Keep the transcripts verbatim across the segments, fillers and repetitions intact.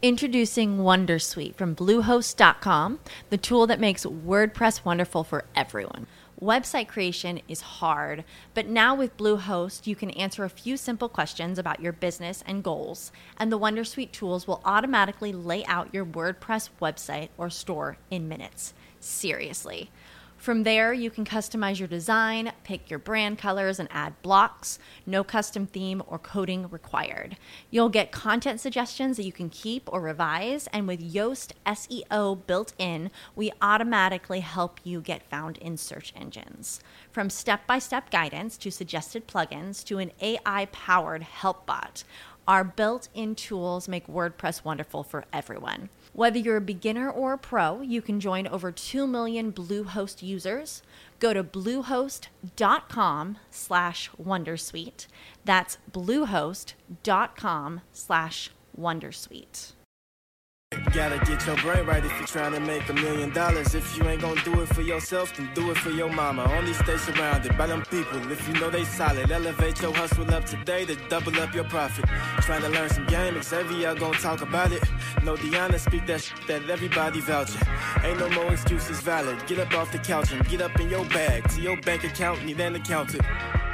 Introducing Wondersuite from Bluehost dot com, the tool that makes WordPress wonderful for everyone. Website creation is hard, but now with Bluehost, you can answer a few simple questions about your business and goals, and the Wondersuite tools will automatically lay out your WordPress website or store in minutes. Seriously. From there, you can customize your design, pick your brand colors, and add blocks. No custom theme or coding required. You'll get content suggestions that you can keep or revise, and with Yoast S E O built in, we automatically help you get found in search engines. From step-by-step guidance to suggested plugins to an A I-powered help bot, our built-in tools make WordPress wonderful for everyone. Whether you're a beginner or a pro, you can join over two million Bluehost users. Go to bluehost dot com slash wondersuite. That's bluehost dot com slash wondersuite. Gotta get your brain right if you're trying to make a million dollars. If you ain't gonna do it for yourself, then do it for your mama. Only stay surrounded by them people if you know they solid. Elevate your hustle up today to double up your profit. Trying to learn some game, Xavier gonna talk about it. No Deanna, speak that shit that everybody vouching. Ain't no more excuses valid. Get up off the couch and get up in your bag. To your bank account, need an accountant.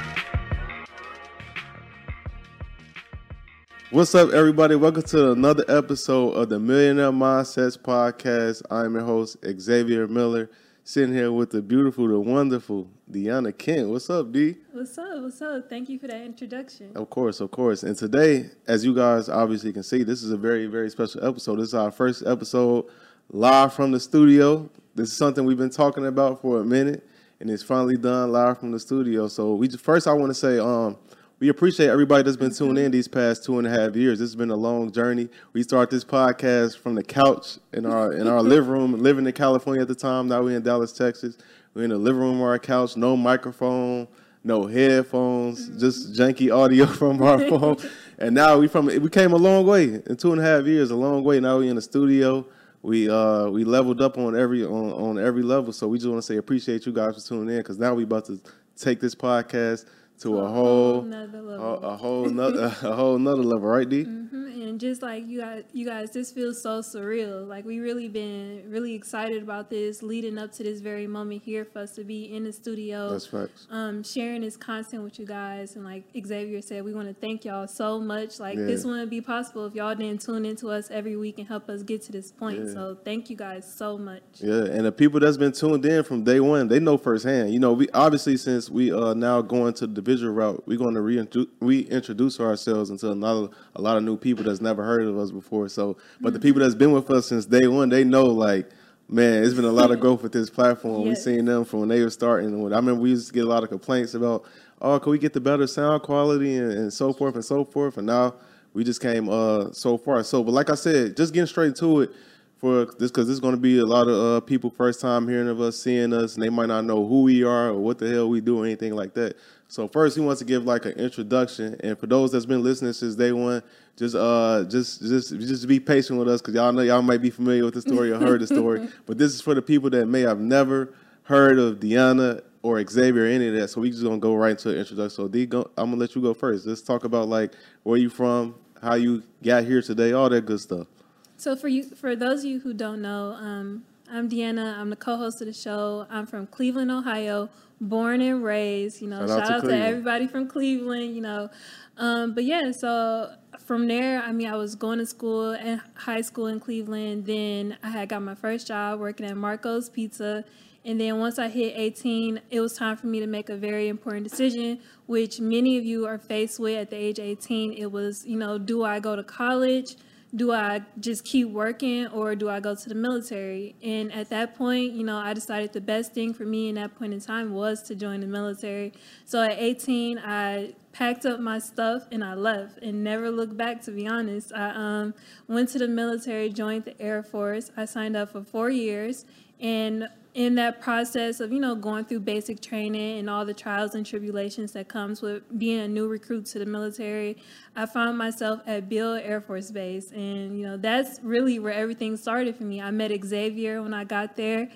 What's up, everybody? Welcome to another episode of the Millionaire Mindsets Podcast. I'm your host, Xavier Miller, sitting here with the beautiful, the wonderful Deanna Kent. What's up, D? What's up? What's up? Thank you for that introduction. Of course, of course. And today, as you guys obviously can see, this is a very, very special episode. This is our first episode live from the studio. This is something we've been talking about for a minute, and it's finally done live from the studio. So we just, first, I want to say, um, we appreciate everybody that's been tuning in these past two and a half years. This has been a long journey. We started this podcast from the couch in our in our living room, living in California at the time. Now we're in Dallas, Texas. We're in the living room of our couch, no microphone, no headphones, mm-hmm. just janky audio from our phone. And now we from we came a long way in two and a half years, a long way. Now we're in the studio. We uh we leveled up on every on, on every level. So we just want to say appreciate you guys for tuning in, because now we about to take this podcast to a, a whole, whole a, a whole nother, a whole nother level, right, D? Mm-hmm. And just like you guys, you guys, this feels so surreal. Like we really been really excited about this, leading up to this very moment here for us to be in the studio. That's facts. Um, sharing this content with you guys, and like Xavier said, we want to thank y'all so much. Like yeah. This wouldn't be possible if y'all didn't tune into us every week and help us get to this point. Yeah. So thank you guys so much. Yeah, and the people that's been tuned in from day one, they know firsthand. You know, we obviously since we are now going to the visual route, we're going to reintroduce, reintroduce ourselves into another a lot of new people that's never heard of us before. So, but mm-hmm. the people that's been with us since day one, they know, like, man, it's been a lot of growth with this platform. Yes. We've seen them from when they were starting. When I remember we used to get a lot of complaints about, oh, can we get the better sound quality and, and so forth and so forth. And now we just came uh, so far. So, but like I said, just getting straight to it for this, because this is going to be a lot of uh, people first time hearing of us, seeing us, and they might not know who we are or what the hell we do or anything like that. So first, he wants to give like an introduction, and for those that's been listening since day one, just uh, just just just be patient with us, because y'all know y'all might be familiar with the story or heard the story, but this is for the people that may have never heard of Deanna or Xavier or any of that. So we just gonna go right into the introduction. So D, go, I'm gonna let you go first. Let's talk about like where you from, how you got here today, all that good stuff. So for you, for those of you who don't know, um, I'm Deanna. I'm the co-host of the show. I'm from Cleveland, Ohio. Born and raised, you know, shout, shout out, to, out to everybody from Cleveland, you know. Um, but yeah, so from there, I mean, I was going to school and high school in Cleveland. Then I had got my first job working at Marco's Pizza. And then once I hit eighteen, it was time for me to make a very important decision, which many of you are faced with at the age of eighteen. It was, you know, do I go to college? Do I just keep working, or do I go to the military? And at that point, you know, I decided the best thing for me in that point in time was to join the military. So at eighteen, I packed up my stuff and I left and never looked back, to be honest. I um, went to the military, joined the Air Force. I signed up for four years. And in that process of, you know, going through basic training and all the trials and tribulations that comes with being a new recruit to the military, I found myself at Beale Air Force Base. And, you know, that's really where everything started for me. I met Xavier when I got there.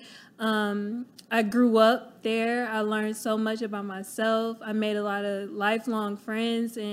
Um, I grew up there. I learned so much about myself. I made a lot of lifelong friends. And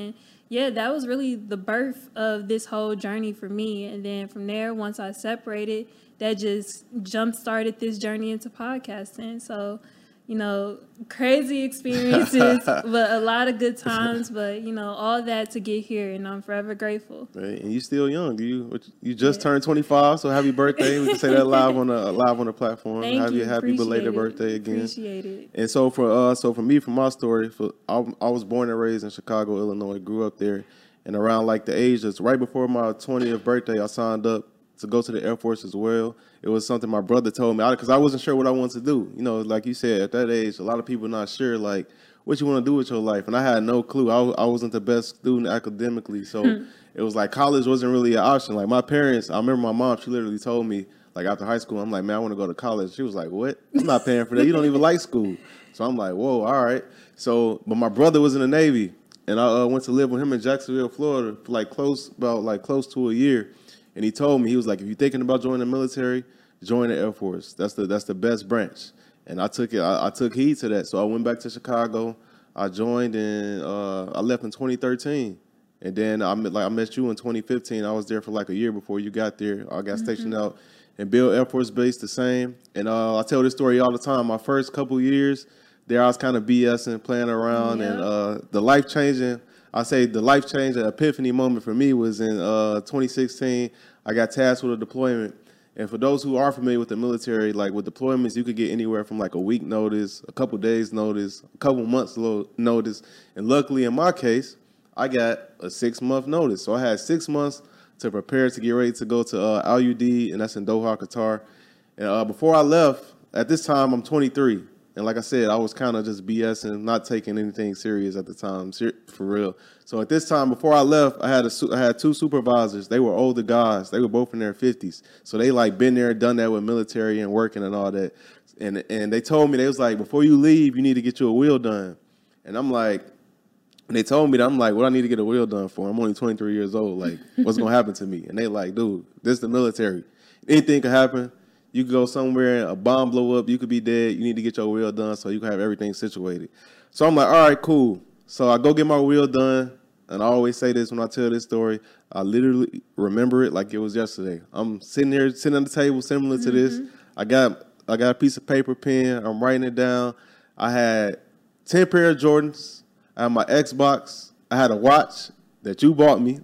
yeah, that was really the birth of this whole journey for me. And then from there, once I separated, that just jump started this journey into podcasting. So, you know, crazy experiences, but a lot of good times. But, you know, all that to get here, and I'm forever grateful. Right. And you still young. You you just yeah. turned twenty-five, so happy birthday. We can say that live on the live on the platform. Thank happy you. happy Appreciate belated it. birthday again. Appreciate it. And so for uh so for me, for my story, for I, I was born and raised in Chicago, Illinois, grew up there, and around like the age that's right before my twentieth birthday, I signed up to go to the Air Force as well. It was something my brother told me because I, I wasn't sure what I wanted to do. You know, like you said, at that age, a lot of people not sure like what you want to do with your life, and I had no clue. I, I wasn't the best student academically, so hmm. it was like college wasn't really an option. Like my parents, I remember my mom, she literally told me like after high school, I'm like, man, I want to go to college. She was like, what? I'm not paying for that. You don't even like school. So I'm like, whoa, all right. So, but my brother was in the Navy, and I uh, went to live with him in Jacksonville, Florida, for like close about like close to a year. And he told me, he was like, if you're thinking about joining the military, join the Air Force. That's the that's the best branch. And I took it. I, I took heed to that. So I went back to Chicago. I joined and uh, I left in twenty thirteen. And then I met, like I met you in twenty fifteen. I was there for like a year before you got there. I got mm-hmm. stationed out in Beale Air Force Base, the same. And uh, I tell this story all the time. My first couple years there, I was kind of BSing, playing around, yeah. and uh, the life changing. I say the life-changing epiphany moment for me was in uh, twenty sixteen. I got tasked with a deployment. And for those who are familiar with the military, like with deployments, you could get anywhere from like a week notice, a couple days notice, a couple months notice. And luckily in my case, I got a six-month notice. So I had six months to prepare to get ready to go to uh, Al U D, and that's in Doha, Qatar. And uh, before I left, at this time, I'm twenty-three. And like I said, I was kind of just BSing, not taking anything serious at the time, for real. So at this time, before I left, I had a, I had two supervisors. They were older guys. They were both in their fifties. So they like been there, done that with military and working and all that. And and they told me, they was like, before you leave, you need to get you a wheel done. And I'm like, and they told me that, I'm like, what I need to get a wheel done for? I'm only twenty-three years old. Like, what's going to happen to me? And they like, dude, this is the military. Anything could happen. You could go somewhere, a bomb blow up, you could be dead. You need to get your wheel done so you can have everything situated. So I'm like, all right, cool. So I go get my wheel done, and I always say this when I tell this story. I literally remember it like it was yesterday. I'm sitting here, sitting on the table similar mm-hmm. to this. I got I got a piece of paper, pen. I'm writing it down. I had ten pair of Jordans. I had my Xbox. I had a watch that you bought me,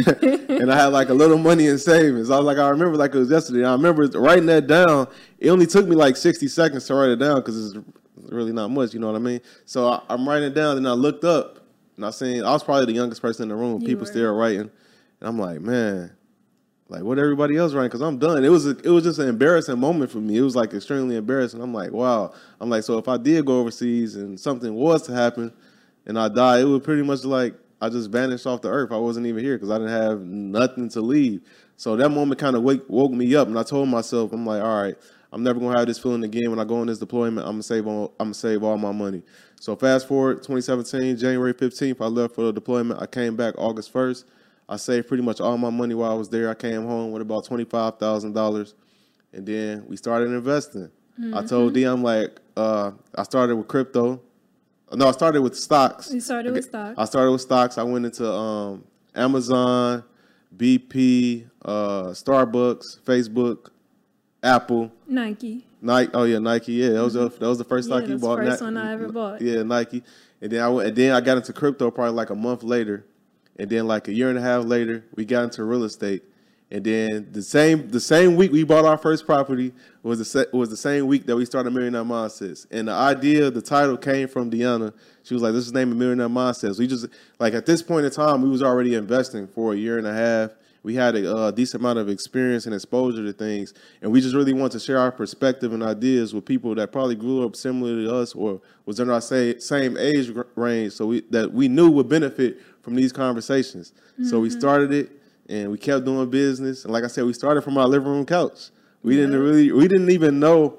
and I had like a little money in savings. I was like, I remember like it was yesterday. I remember writing that down. It only took me like sixty seconds to write it down because it's really not much, you know what I mean? So I, I'm writing it down, and I looked up, and I seen, I was probably the youngest person in the room. You People were. Still writing, and I'm like, man, like what everybody else writing? Because I'm done. It was a, it was just an embarrassing moment for me. It was like extremely embarrassing. I'm like, wow. I'm like, so if I did go overseas and something was to happen, and I die, it would pretty much like, I just vanished off the earth. I wasn't even here because I didn't have nothing to leave. So that moment kind of wake, woke me up, and I told myself, I'm like, all right, I'm never gonna have this feeling again. When I go on this deployment, I'm gonna save all, I'm gonna save all my money. So fast forward, twenty seventeen, January fifteenth, I left for the deployment. I came back August first. I saved pretty much all my money while I was there. I came home with about twenty-five thousand dollars, and then we started investing. Mm-hmm. I told D, I'm like, uh, I started with crypto. No, I started with stocks. You started with stocks. I started with stocks. I went into um, Amazon, B P, uh, Starbucks, Facebook, Apple, Nike. Nike. Oh yeah, Nike. Yeah, that was mm-hmm. the, that was the first stock yeah, you bought. The first Na- one I ever bought. Yeah, Nike. And then I went, and then I got into crypto probably like a month later, and then like a year and a half later, we got into real estate. And then the same the same week we bought our first property was the se- was the same week that we started Millionaire Mindsets. And the idea, the title came from Deanna. She was like, "This is named Millionaire Mindsets." We just like at this point in time, we was already investing for a year and a half. We had a uh, decent amount of experience and exposure to things, and we just really wanted to share our perspective and ideas with people that probably grew up similar to us or was in our say, same age range, so we, that we knew would benefit from these conversations. Mm-hmm. So we started it. And we kept doing business. And like I said, we started from our living room couch. We yeah. didn't really, we didn't even know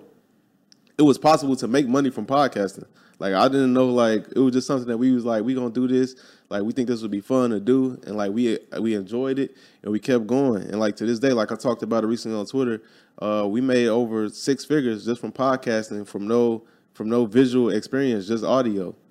it was possible to make money from podcasting. Like, I didn't know, like, it was just something that we was like, we going to do this. Like, we think this would be fun to do. And, like, we we enjoyed it. And we kept going. And, like, to this day, like I talked about it recently on Twitter, uh, we made over six figures just from podcasting from no from no visual experience, just audio.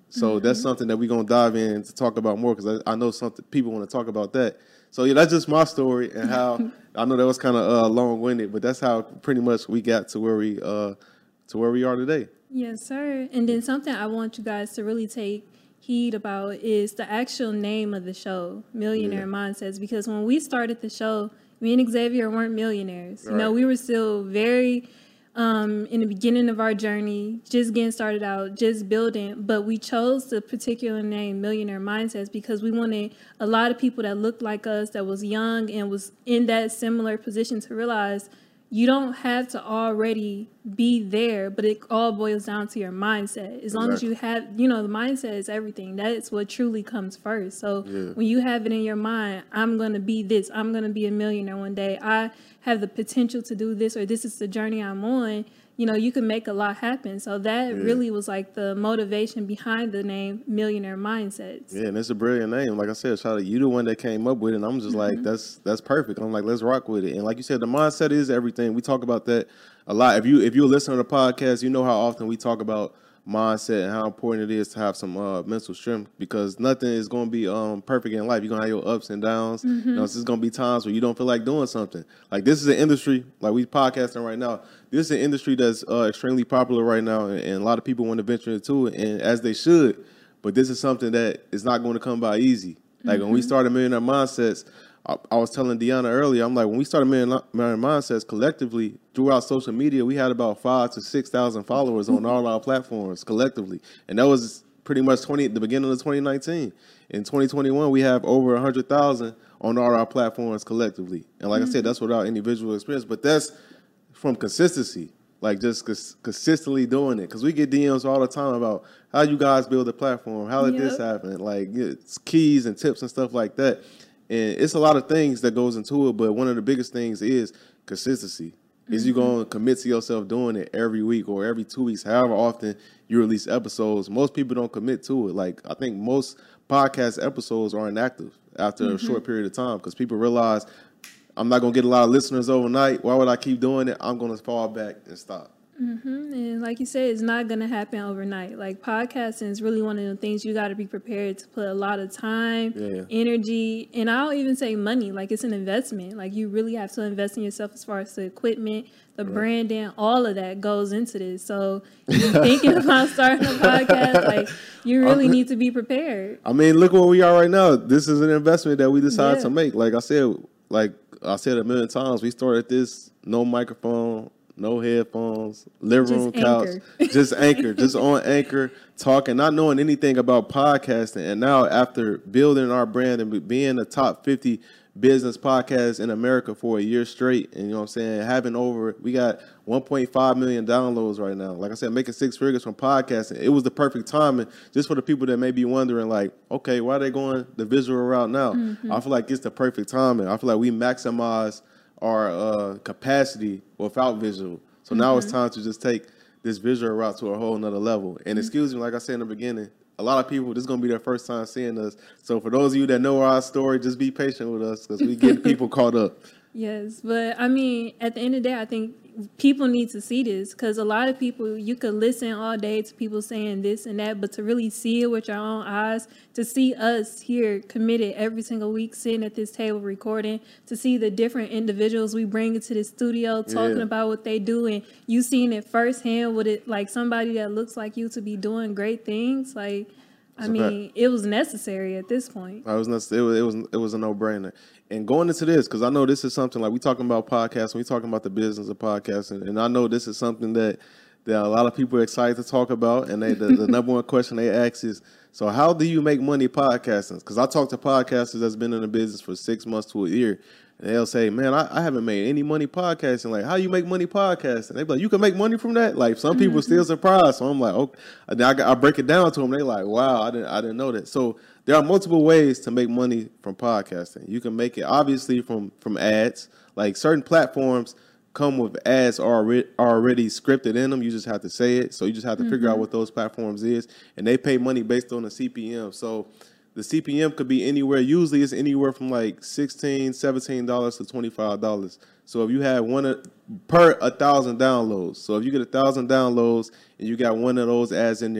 So mm-hmm. that's something that we're going to dive in to talk about more because I, I know something people want to talk about that. So, yeah, that's just my story and how I know that was kind of uh, long-winded, but that's how pretty much we got to where we uh, to where we are today. Yes, sir. And then something I want you guys to really take heed about is the actual name of the show, Millionaire yeah. Mindsets, because when we started the show, me and Xavier weren't millionaires. Right. You know, we were still very... Um, in the beginning of our journey, just getting started out, just building, but we chose the particular name Millionaire Mindsets because we wanted a lot of people that looked like us, that was young and was in that similar position to realize you don't have to already be there, but it all boils down to your mindset. As long exactly. as you have, you know, the mindset is everything. That's what truly comes first. So yeah. when you have it in your mind, I'm going to be this, I'm going to be a millionaire one day, I have the potential to do this, or this is the journey I'm on, you know, you can make a lot happen. So that yeah. really was like the motivation behind the name Millionaire Mindsets. Yeah, and it's a brilliant name. Like I said, shout out, you the one that came up with it, and I'm just mm-hmm. like, that's that's perfect. I'm like, let's rock with it. And like you said, the mindset is everything. We talk about that a lot. If you if you listen to the podcast, you know how often we talk about mindset and how important it is to have some uh, mental strength, because nothing is going to be um, perfect in life. You're going to have your ups and downs. Mm-hmm. You know, there's going to be times where you don't feel like doing something. Like, this is an industry, like we podcasting right now, this is an industry that's uh, extremely popular right now, and, and a lot of people want to venture into it, and as they should, but this is something that is not going to come by easy. Like, mm-hmm. when we started Millionaire Mindsets, I, I was telling Deanna earlier, I'm like, when we started Millionaire Mindsets collectively, throughout social media, we had about five to six thousand followers on all our platforms collectively, and that was pretty much twenty the beginning of twenty nineteen. In twenty twenty-one, we have over a hundred thousand on all our platforms collectively, and like mm-hmm. I said, that's without any visual experience, but that's from consistency, like just cons- consistently doing it. Because we get D Ms all the time about how you guys build a platform, how did yep. this happen, like it's keys and tips and stuff like that. And it's a lot of things that goes into it, but one of the biggest things is consistency. Is mm-hmm. you going to commit to yourself doing it every week or every two weeks, however often you release episodes. Most people don't commit to it. Like, I think most podcast episodes are inactive after mm-hmm. a short period of time because people realize I'm not going to get a lot of listeners overnight. Why would I keep doing it? I'm going to fall back and stop. Mm-hmm. And like you said, it's not going to happen overnight. Like, podcasting is really one of the things you got to be prepared to put a lot of time, yeah. energy, and I'll even say money. Like, it's an investment. Like, you really have to invest in yourself as far as the equipment, the right. branding, all of that goes into this. So if you're thinking about starting a podcast, like, you really need to be prepared. I mean, look where we are right now. This is an investment that we decided yeah. to make. Like I said, like I said a million times, we started this, no microphone, no headphones, living room couch, just Anchor, just on Anchor, talking, not knowing anything about podcasting. And now after building our brand and being the top fifty business podcast in America for a year straight, and you know what I'm saying, having over, we got one point five million downloads right now. Like I said, making six figures from podcasting. It was the perfect timing just for the people that may be wondering, like, okay, why are they going the visual route now? Mm-hmm. I feel like it's the perfect timing. I feel like we maximize our uh, capacity without visual. So mm-hmm. now it's time to just take this visual route to a whole nother level. And mm-hmm. excuse me, like I said in the beginning, a lot of people, this is going to be their first time seeing us. So for those of you that know our story, just be patient with us because we get people caught up. Yes, but I mean, at the end of the day, I think people need to see this because a lot of people, you could listen all day to people saying this and that, but to really see it with your own eyes, to see us here committed every single week sitting at this table recording, to see the different individuals we bring into the studio talking yeah. about what they do, and you seeing it firsthand with it, like somebody that looks like you to be doing great things, like, I mean, it was necessary at this point. It was necessary. It was, it was, it was a no-brainer. And going into this, because I know this is something, like we talking about podcasting, we talking about the business of podcasting, and I know this is something that, that a lot of people are excited to talk about, and they, the, the number one question they ask is, so how do you make money podcasting? Because I talk to podcasters that's been in the business for six months to a year, and they'll say, man, I, I haven't made any money podcasting. Like, how you make money podcasting? They be like, you can make money from that? Like, some people mm-hmm. still surprised. So I'm like, okay. I, I break it down to them. They like, wow, I didn't I didn't know that. So there are multiple ways to make money from podcasting. You can make it, obviously, from, from ads. Like, certain platforms come with ads already, already scripted in them. You just have to say it. So you just have to mm-hmm. figure out what those platforms is. And they pay money based on the C P M. So the C P M could be anywhere. Usually it's anywhere from like sixteen dollars, seventeen dollars to twenty-five dollars. So if you have one per a thousand downloads. So if you get a thousand downloads and you got one of those ads in there,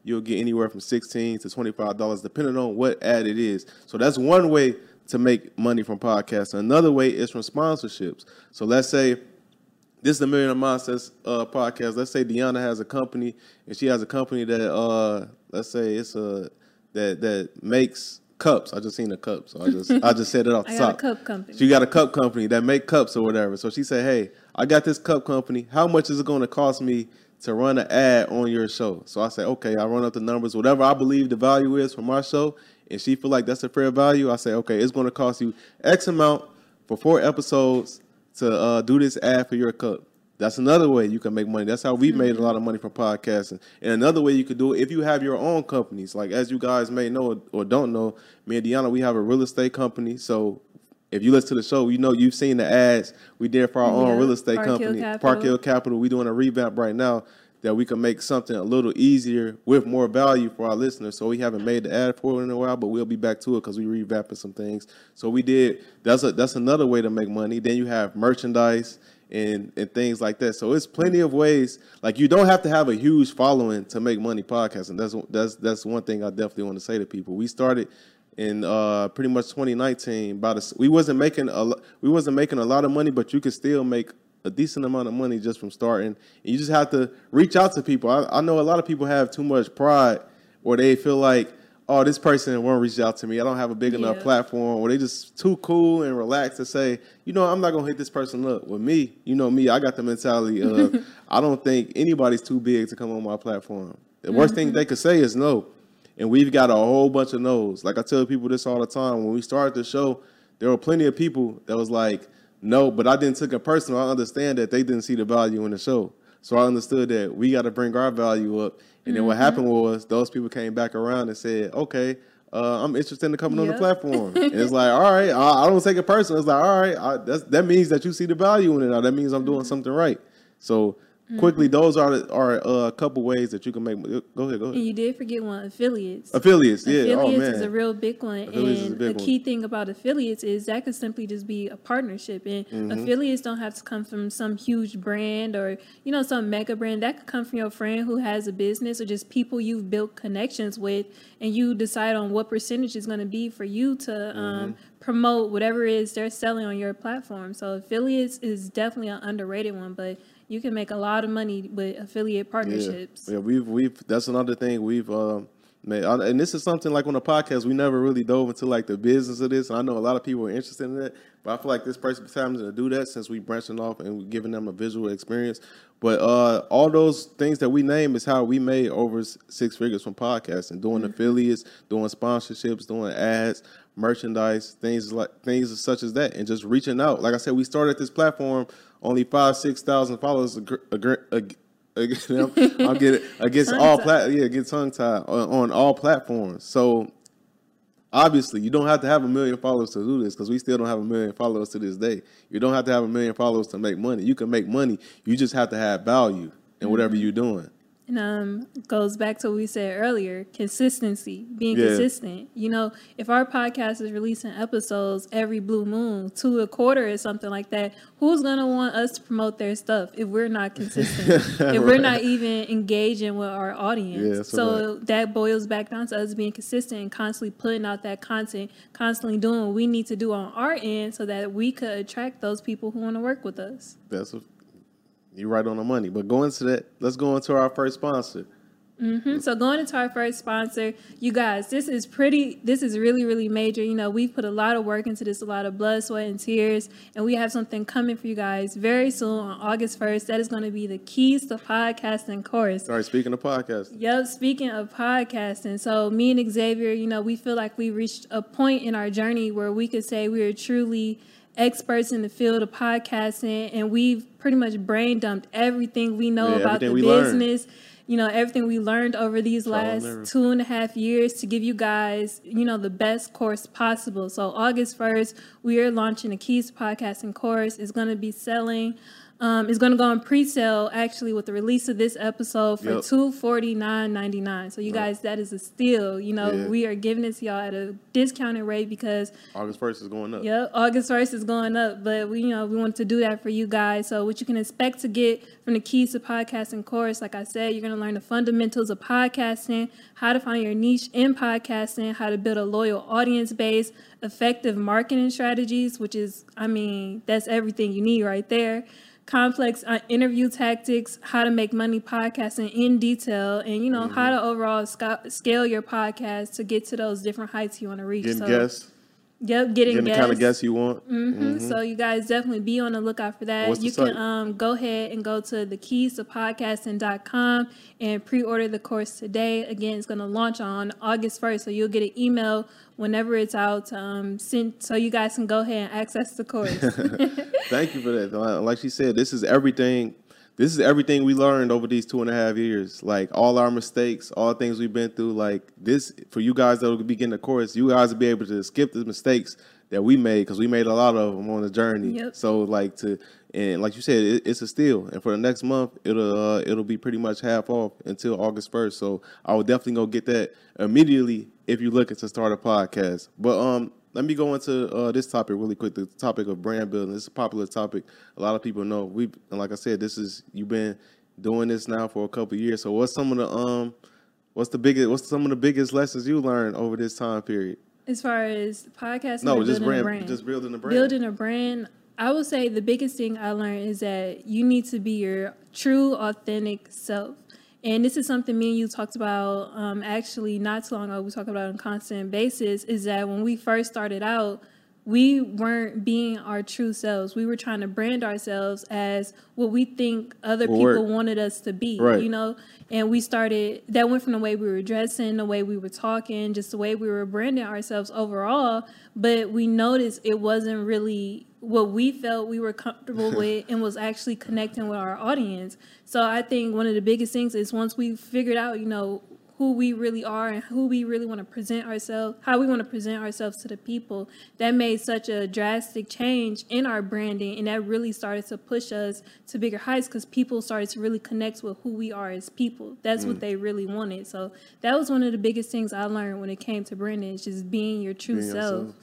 you'll get anywhere from sixteen to twenty-five dollars, depending on what ad it is. So that's one way to make money from podcasts. Another way is from sponsorships. So let's say this is the Millionaire Mindsets uh, podcast. Let's say Deanna has a company, and she has a company that, uh, let's say it's a that that makes cups. I just seen the cup, so I just I just said it off the I top. got a cup company. She got a cup company that make cups or whatever. So she said, "Hey, I got this cup company. How much is it going to cost me to run an ad on your show?" So I say, "Okay." I run up the numbers, whatever I believe the value is for my show, and she feel like that's a fair value. I say, "Okay, it's going to cost you X amount for four episodes to uh, do this ad for your cup." That's another way you can make money. That's how we mm-hmm. made a lot of money from podcasting. And another way you could do it, if you have your own companies, like as you guys may know or, or don't know, me and Deanna, we have a real estate company. So if you listen to the show, you know you've seen the ads we did for our yeah. own real estate Park company, Hill Park Hill Capital. We're doing a revamp right now that we can make something a little easier with more value for our listeners. So we haven't made the ad for it in a while, but we'll be back to it because we revamping some things. So we did. That's a, that's another way to make money. Then you have merchandise and and things like that. So it's plenty of ways. Like you don't have to have a huge following to make money podcasting. That's that's that's one thing I definitely want to say to people. We started in uh, pretty much twenty nineteen. About a, we wasn't making a we wasn't making a lot of money, but you could still make a decent amount of money just from starting. And you just have to reach out to people. I, I know a lot of people have too much pride, or they feel like, oh, this person won't reach out to me. I don't have a big yeah. enough platform. Or they just too cool and relaxed to say, you know, I'm not going to hit this person up. With me, you know me, I got the mentality of I don't think anybody's too big to come on my platform. The worst mm-hmm. thing they could say is no. And we've got a whole bunch of no's. Like I tell people this all the time. When we started the show, there were plenty of people that was like, no, but I didn't take it personal. I understand that they didn't see the value in the show. So I understood that we got to bring our value up. And then mm-hmm. what happened was those people came back around and said, okay, uh, I'm interested in coming yep. on the platform. And it's like, all right, I, I don't take it personal. It's like, all right, I, that's, that means that you see the value in it. Now, that means I'm doing mm-hmm. something right. So mm-hmm. quickly, those are are uh, a couple ways that you can make. Go ahead, go ahead. And you did forget one, affiliates. Affiliates, yeah. Affiliates oh, man. is a real big one. Affiliates and is a big the key one. thing about affiliates is that could simply just be a partnership. And mm-hmm. affiliates don't have to come from some huge brand or, you know, some mega brand. That could come from your friend who has a business or just people you've built connections with, and you decide on what percentage is going to be for you to mm-hmm. um, promote whatever it is they're selling on your platform. So affiliates is definitely an underrated one, but you can make a lot of money with affiliate partnerships. Yeah, yeah we've we've that's another thing we've um, made, and this is something like on the podcast we never really dove into like the business of this. And I know a lot of people are interested in that, but I feel like this person's time to do that since we branching off and we're giving them a visual experience. But uh, all those things that we name is how we made over six figures from podcasting, doing mm-hmm. affiliates, doing sponsorships, doing ads, merchandise, things like things such as that, and just reaching out. Like I said, we started this platform only five, six thousand followers. A, a, a, a, I'm getting against all plat, yeah, get tongue tied on, on all platforms. So obviously, you don't have to have a million followers to do this because we still don't have a million followers to this day. You don't have to have a million followers to make money. You can make money. You just have to have value in whatever mm-hmm. you're doing. And um, goes back to what we said earlier, consistency, being yeah. consistent. You know, if our podcast is releasing episodes every blue moon, two a quarter or something like that, who's going to want us to promote their stuff if we're not consistent, if right. we're not even engaging with our audience? Yeah, so right. that boils back down to us being consistent and constantly putting out that content, constantly doing what we need to do on our end so that we could attract those people who want to work with us. That's a You're right on the money. But going into that, let's go into our first sponsor. Mm-hmm. So going into our first sponsor, you guys, this is pretty, this is really, really major. You know, we've put a lot of work into this, a lot of blood, sweat, and tears, and we have something coming for you guys very soon on August first. That is going to be the Keys to Podcasting course. All right, speaking of podcasting. Yep, speaking of podcasting. So me and Xavier, you know, we feel like we reached a point in our journey where we could say we are truly experts in the field of podcasting, and we've pretty much brain dumped everything we know yeah, about the business, learned. you know, everything we learned over these last two and a half years to give you guys, you know, the best course possible. So August first, we are launching a Keys to Podcasting course. It's going to be selling. Um, it's going to go on pre-sale, actually, with the release of this episode for yep. two hundred forty-nine ninety-nine. So, you guys, that is a steal. You know, yeah. we are giving it to y'all at a discounted rate because August first is going up. Yep, August first is going up. But, we, you know, we wanted to do that for you guys. So, what you can expect to get from the Keys to Podcasting course, like I said, you're going to learn the fundamentals of podcasting, how to find your niche in podcasting, how to build a loyal audience base, effective marketing strategies, which is, I mean, that's everything you need right there. Complex uh, interview tactics, how to make money podcasting in detail, and, you know, mm-hmm. how to overall sc- scale your podcast to get to those different heights you want to reach. Getting so, guests. Yep, getting, getting guests. the kind of guests you want. Mm-hmm. Mm-hmm. So you guys definitely be on the lookout for that. What's you the can um, go ahead and go to the keys to podcasting dot com and pre-order the course today. Again, it's going to launch on August first, so you'll get an email whenever it's out, um, sent, so you guys can go ahead and access the course. Thank you for that. Like she said, this is everything. This is everything we learned over these two and a half years. Like all our mistakes, all the things we've been through. Like this, for you guys that will be getting the course, you guys will be able to skip the mistakes that we made, because we made a lot of them on the journey. Yep. So like to, and like you said, it, it's a steal. And for the next month, it'll uh, it'll be pretty much half off until August first. So I will definitely go get that immediately if you're looking to start a podcast. But um, let me go into uh, this topic really quick. The topic of brand building. This is a popular topic. A lot of people know. We and like I said, this is you've been doing this now for a couple of years. So what's some of the um, what's the biggest? What's some of the biggest lessons you learned over this time period? As far as podcasting, no, or just building brand, a brand, just building a brand. Building a brand. I would say the biggest thing I learned is that you need to be your true, authentic self. And this is something me and you talked about um, actually not too long ago. We talked about on a constant basis, is that when we first started out, we weren't being our true selves. We were trying to brand ourselves as what we think other Will people work. wanted us to be, Right. you know? And we started, that went from the way we were dressing, the way we were talking, just the way we were branding ourselves overall. But we noticed it wasn't really what we felt we were comfortable with and was actually connecting with our audience. So I think one of the biggest things is once we figured out, you know, who we really are and who we really want to present ourselves, how we want to present ourselves to the people, that made such a drastic change in our branding. And that really started to push us to bigger heights because people started to really connect with who we are as people. That's mm. what they really wanted. So that was one of the biggest things I learned when it came to branding, is just being your true being self. Yourself.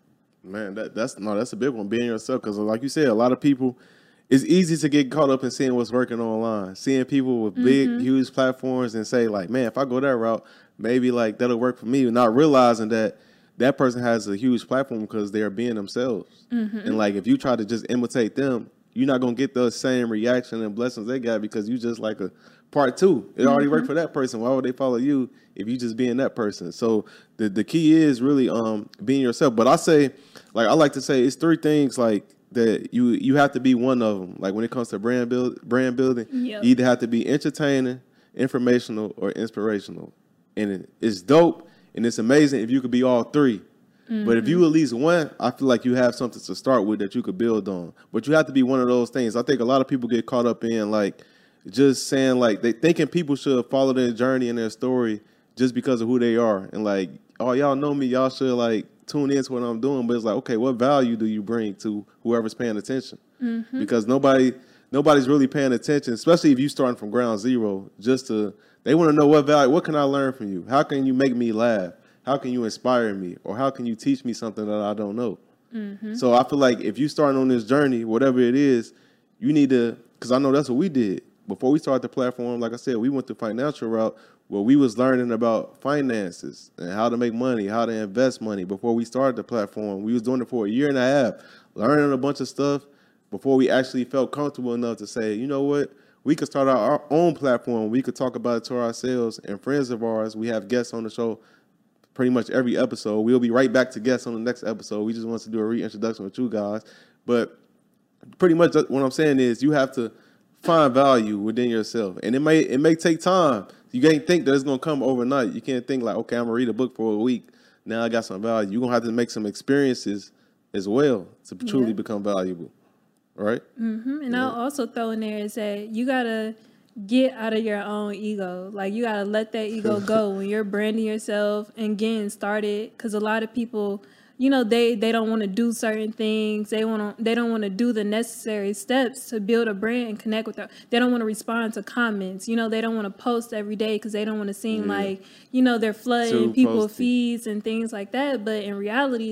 Man, that, that's no, that's a big one, being yourself. Because like you said, a lot of people, it's easy to get caught up in seeing what's working online, seeing people with big, mm-hmm. huge platforms and say like, man, if I go that route, maybe like that'll work for me. Not realizing that that person has a huge platform because they're being themselves. Mm-hmm. And like, if you try to just imitate them, you're not going to get the same reaction and blessings they got because you just like a part two. It already mm-hmm. worked for that person. Why would they follow you if you just being that person? So the, the key is really um being yourself. But I say, like, I like to say it's three things like that you you have to be one of them. Like when it comes to brand build brand building, yep. you either have to be entertaining, informational, or inspirational. And it's dope and it's amazing if you could be all three. Mm-hmm. But if you at least one, I feel like you have something to start with that you could build on. But you have to be one of those things. I think a lot of people get caught up in like just saying like they thinking people should follow their journey and their story just because of who they are. And like, oh, y'all know me, y'all should like tune into what I'm doing. But it's like, okay, what value do you bring to whoever's paying attention? Mm-hmm. Because nobody nobody's really paying attention, especially if you starting from ground zero, just to they want to know what value, what can I learn from you? How can you make me laugh? How can you inspire me? Or how can you teach me something that I don't know? Mm-hmm. So I feel like if you start on this journey, whatever it is, you need to, because I know that's what we did. Before we started the platform, like I said, we went the financial route where we was learning about finances and how to make money, how to invest money. Before we started the platform, we was doing it for a year and a half, learning a bunch of stuff before we actually felt comfortable enough to say, you know what, we could start our own platform. We could talk about it to ourselves and friends of ours. We have guests on the show pretty much every episode. We'll be right back to guests on the next episode. We just want to do a reintroduction with you guys. But pretty much what I'm saying is you have to find value within yourself. And it may it may take time. You can't think that it's going to come overnight. You can't think like, okay, I'm going to read a book for a week. Now I got some value. You're going to have to make some experiences as well to yeah. truly become valuable. Right? Mm-hmm. And yeah. I'll also throw in there is that you got to get out of your own ego. Like, you got to let that ego go when you're branding yourself and getting started. Because a lot of people, you know, they, they don't want to do certain things. They want to, they don't want to do the necessary steps to build a brand and connect with them. They don't want to respond to comments. You know, they don't want to post every day because they don't want to seem yeah. like, you know, they're flooding people's feeds and things like that. But in reality, like,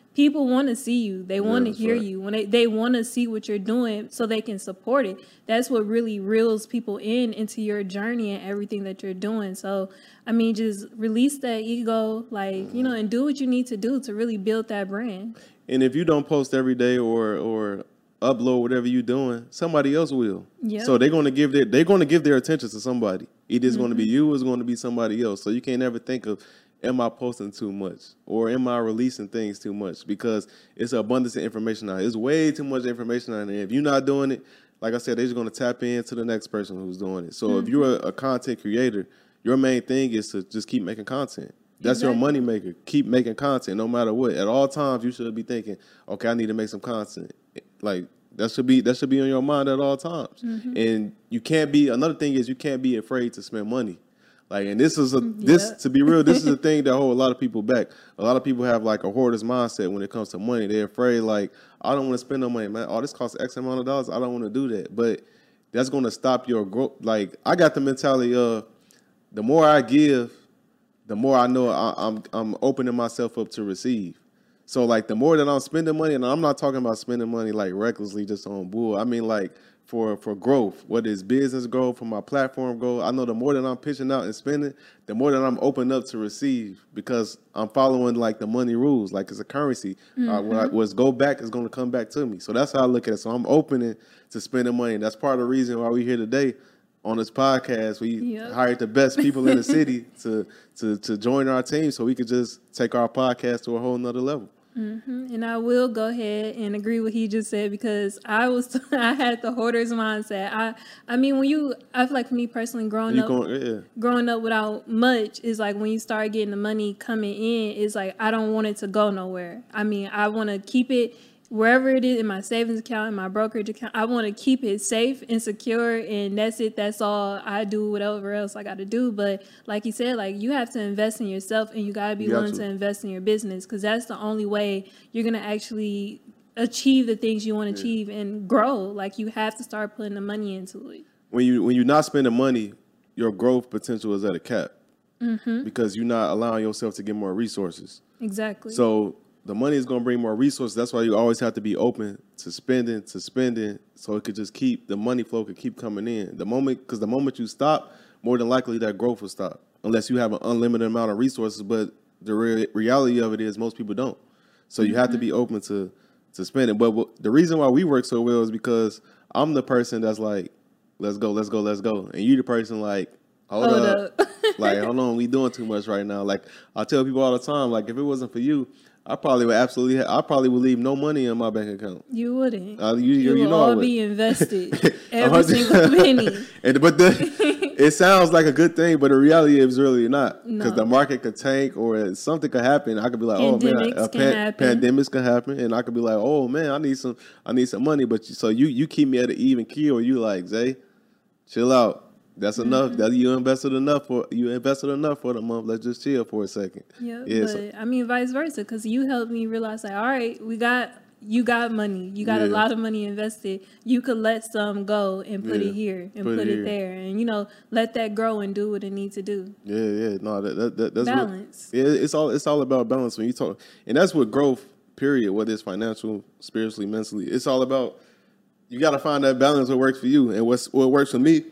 people want to see you. They want to yeah, hear right. you. When they, they want to see what you're doing so they can support it. That's what really reels people in into your journey and everything that you're doing. So, I mean, just release that ego, like, you know, and do what you need to do to really build that brand. And if you don't post every day or or upload whatever you're doing, somebody else will. Yep. So they're gonna give their they're gonna give their attention to somebody. Either it's mm-hmm. gonna be you or it's gonna be somebody else. So you can't ever think of, am I posting too much or am I releasing things too much? Because it's an abundance of information out there. There's way too much information out there. If you're not doing it, like I said, they're just gonna tap into the next person who's doing it. So mm-hmm. if you're a, a content creator, your main thing is to just keep making content. That's exactly. your money maker. Keep making content no matter what. At all times, you should be thinking, okay, I need to make some content. Like, that should be that should be on your mind at all times. Mm-hmm. And you can't be, another thing is you can't be afraid to spend money. Like, and this is a, yeah. this, to be real, this is a thing that hold a lot of people back. A lot of people have like a hoarder's mindset when it comes to money. They're afraid, like, I don't want to spend no money, man. Oh, this costs X amount of dollars. I don't want to do that. But that's going to stop your growth. Like, I got the mentality of, the more I give, the more I know I, I'm I'm opening myself up to receive. So, like, the more that I'm spending money, and I'm not talking about spending money, like, recklessly just on bull. I mean, like, for, for growth, whether it's business growth, for my platform growth. I know the more that I'm pitching out and spending, the more that I'm opening up to receive because I'm following, like, the money rules. Like, it's a currency. Mm-hmm. Uh, what I, what's go back is going to come back to me. So that's how I look at it. So I'm opening to spending money. And that's part of the reason why we're here today. On this podcast, we yep. hired the best people in the city to, to to join our team so we could just take our podcast to a whole nother level. Mm-hmm. And I will go ahead and agree what he just said because I was I had the hoarder's mindset. I I mean when you I feel like for me personally growing you up going, yeah. growing up without much is like when you start getting the money coming in, it's like I don't want it to go nowhere. I mean I want to keep it wherever it is in my savings account, in my brokerage account. I want to keep it safe and secure, and that's it. That's all I do, whatever else I got to do. But like you said, like you have to invest in yourself, and you got to be willing to invest in your business because that's the only way you're going to actually achieve the things you want to yeah. achieve and grow. Like you have to start putting the money into it. When, you, when you're not spending money, your growth potential is at a cap mm-hmm. because you're not allowing yourself to get more resources. Exactly. So the money is going to bring more resources. That's why you always have to be open to spending, to spending, so it could just keep, the money flow could keep coming in. The moment, because the moment you stop, more than likely that growth will stop, unless you have an unlimited amount of resources. But the re- reality of it is most people don't. So you mm-hmm. have to be open to, to spending. But w- the reason why we work so well is because I'm the person that's like, let's go, let's go, let's go. And you the person like, hold, hold up. up. Like, hold on, we doing too much right now. Like, I tell people all the time, like, if it wasn't for you, I probably would absolutely. Ha- I probably would leave no money in my bank account. You wouldn't. Uh, you, you, you will know all I would. be invested, every single penny. And but the, it sounds like a good thing, but the reality is really not because no. the market could tank or something could happen. I could be like, pandemics oh man, a can pan- happen. pandemics can happen, and I could be like, oh man, I need some, I need some money. But you, so you, you keep me at an even keel. Or you like, Zay, chill out. That's mm-hmm. enough. That you invested enough for you invested enough for the month. Let's just chill for a second. Yep, yeah, but so. I mean, vice versa, because you helped me realize, like, all right, we got you got money, you got yeah. a lot of money invested. You could let some go and put yeah. it here and put, put it, it there, and you know, let that grow and do what it needs to do. Yeah, yeah, no, that, that, that that's balance. What, yeah, it's all it's all about balance when you talk, and that's what growth. Period. Whether it's financial, spiritually, mentally, it's all about. You got to find that balance what works for you, and what's what works for me.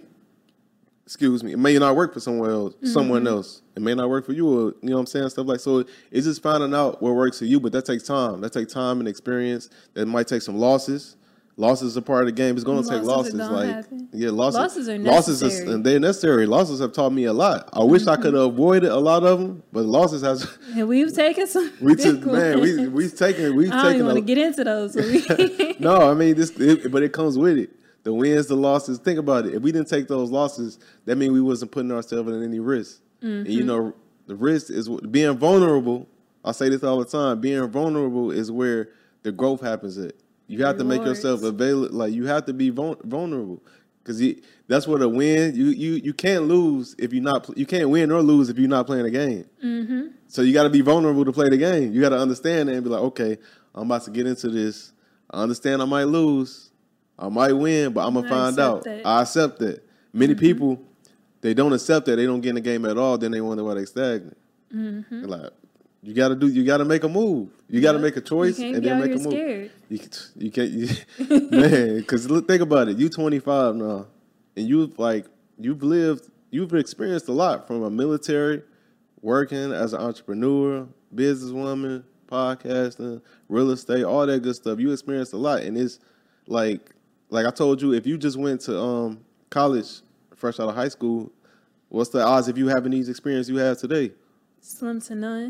Excuse me, it may not work for someone else, mm-hmm. someone else. It may not work for you, or, you know what I'm saying? Stuff like, so it's just finding out what works for you, but that takes time. That takes time and experience. That might take some losses. Losses are part of the game. It's going to take losses. Like, happen. yeah, losses. Losses are necessary. Losses are, and they're necessary. Losses have taught me a lot. I wish mm-hmm. I could have avoided a lot of them, but losses has. And we've taken some. We took, man, we we've taken, we've I don't taken. even want to get into those. So we... no, I mean this, it, but it comes with it. The wins, the losses. Think about it. If we didn't take those losses, that means we wasn't putting ourselves in any risk. Mm-hmm. And you know, the risk is being vulnerable. I say this all the time. Being vulnerable is where the growth happens at. You have Rewards. to make yourself available. Like you have to be vulnerable because that's where the win. You you you can't lose if you're not. You can't win or lose if you're not playing a game. Mm-hmm. So you got to be vulnerable to play the game. You got to understand that and be like, okay, I'm about to get into this. I understand I might lose. I might win, but I'm going to find out. That. I accept that. Many mm-hmm. people, they don't accept that. They don't get in the game at all. Then they wonder why they stagnant. Mm-hmm. They're like, You gotta do. You gotta make a move. You gotta yep. make a choice and then make a move. Scared. You, you can't, you, man. Because think about it. You twenty-five now, and you've like you've lived, you've experienced a lot from a military, working as an entrepreneur, businesswoman, podcasting, real estate, all that good stuff. You experienced a lot, and it's like like I told you, if you just went to um college fresh out of high school, what's the odds of you having these experiences you have today? Slim to none.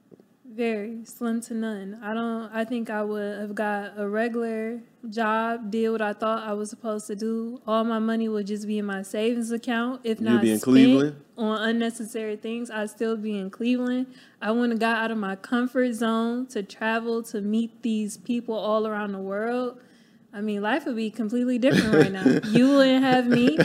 Very slim to none. I don't. I think I would have got a regular job, did what I thought I was supposed to do. All my money would just be in my savings account, if You'd not be in spent Cleveland? on unnecessary things. I'd still be in Cleveland. I wouldn't have got out of my comfort zone to travel to meet these people all around the world. I mean, life would be completely different right now. You wouldn't have me.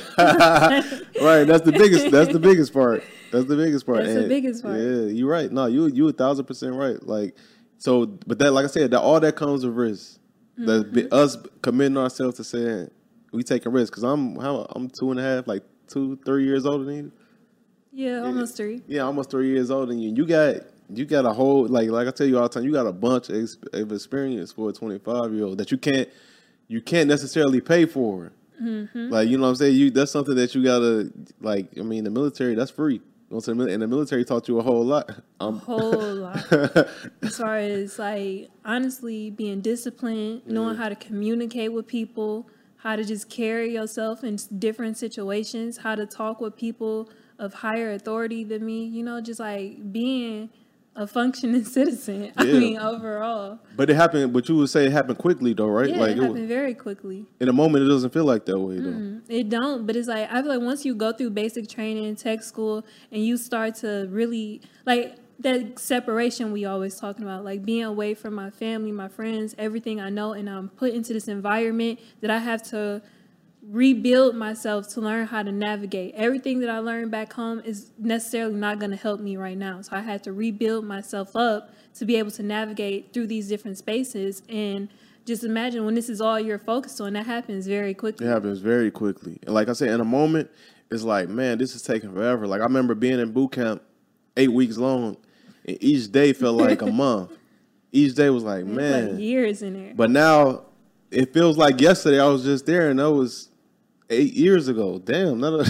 Right. That's the biggest. That's the biggest part. That's the biggest part. That's and the biggest part. Yeah, you're right. No, you you a thousand percent right. Like, so, but that, like I said, that all that comes with risk. Mm-hmm. That us committing ourselves to saying we taking risks. Cause I'm how I'm two and a half, like two, three years older than you. Yeah, almost yeah. three. Yeah, almost three years older than you. You got you got a whole like like I tell you all the time. You got a bunch of, of experience for a twenty-five year old that you can't. You can't necessarily pay for it. Mm-hmm. Like, you know what I'm saying? You that's something that you gotta, like, I mean, the military, that's free. And the military taught you a whole lot. Um, a whole lot. As far as, like, honestly, being disciplined, knowing yeah. how to communicate with people, how to just carry yourself in different situations, how to talk with people of higher authority than me, you know, just, like, being a functioning citizen. Yeah. I mean, overall. But it happened. But you would say it happened quickly, though, right? Yeah, like, it happened it was, very quickly. In a moment, it doesn't feel like that way, though. Mm, it don't. But it's like I feel like once you go through basic training, tech school, and you start to really like that separation we always talking about, like being away from my family, my friends, everything I know, and I'm put into this environment that I have to rebuild myself to learn how to navigate. Everything that I learned back home is necessarily not going to help me right now. So I had to rebuild myself up to be able to navigate through these different spaces. And just imagine when this is all you're focused on, that happens very quickly. It happens very quickly. And like I said, in a moment, it's like, man, this is taking forever. Like I remember being in boot camp eight weeks long, and each day felt like a month. Each day was like, man. Like years in there. But now it feels like yesterday I was just there, and that was eight years ago. Damn, that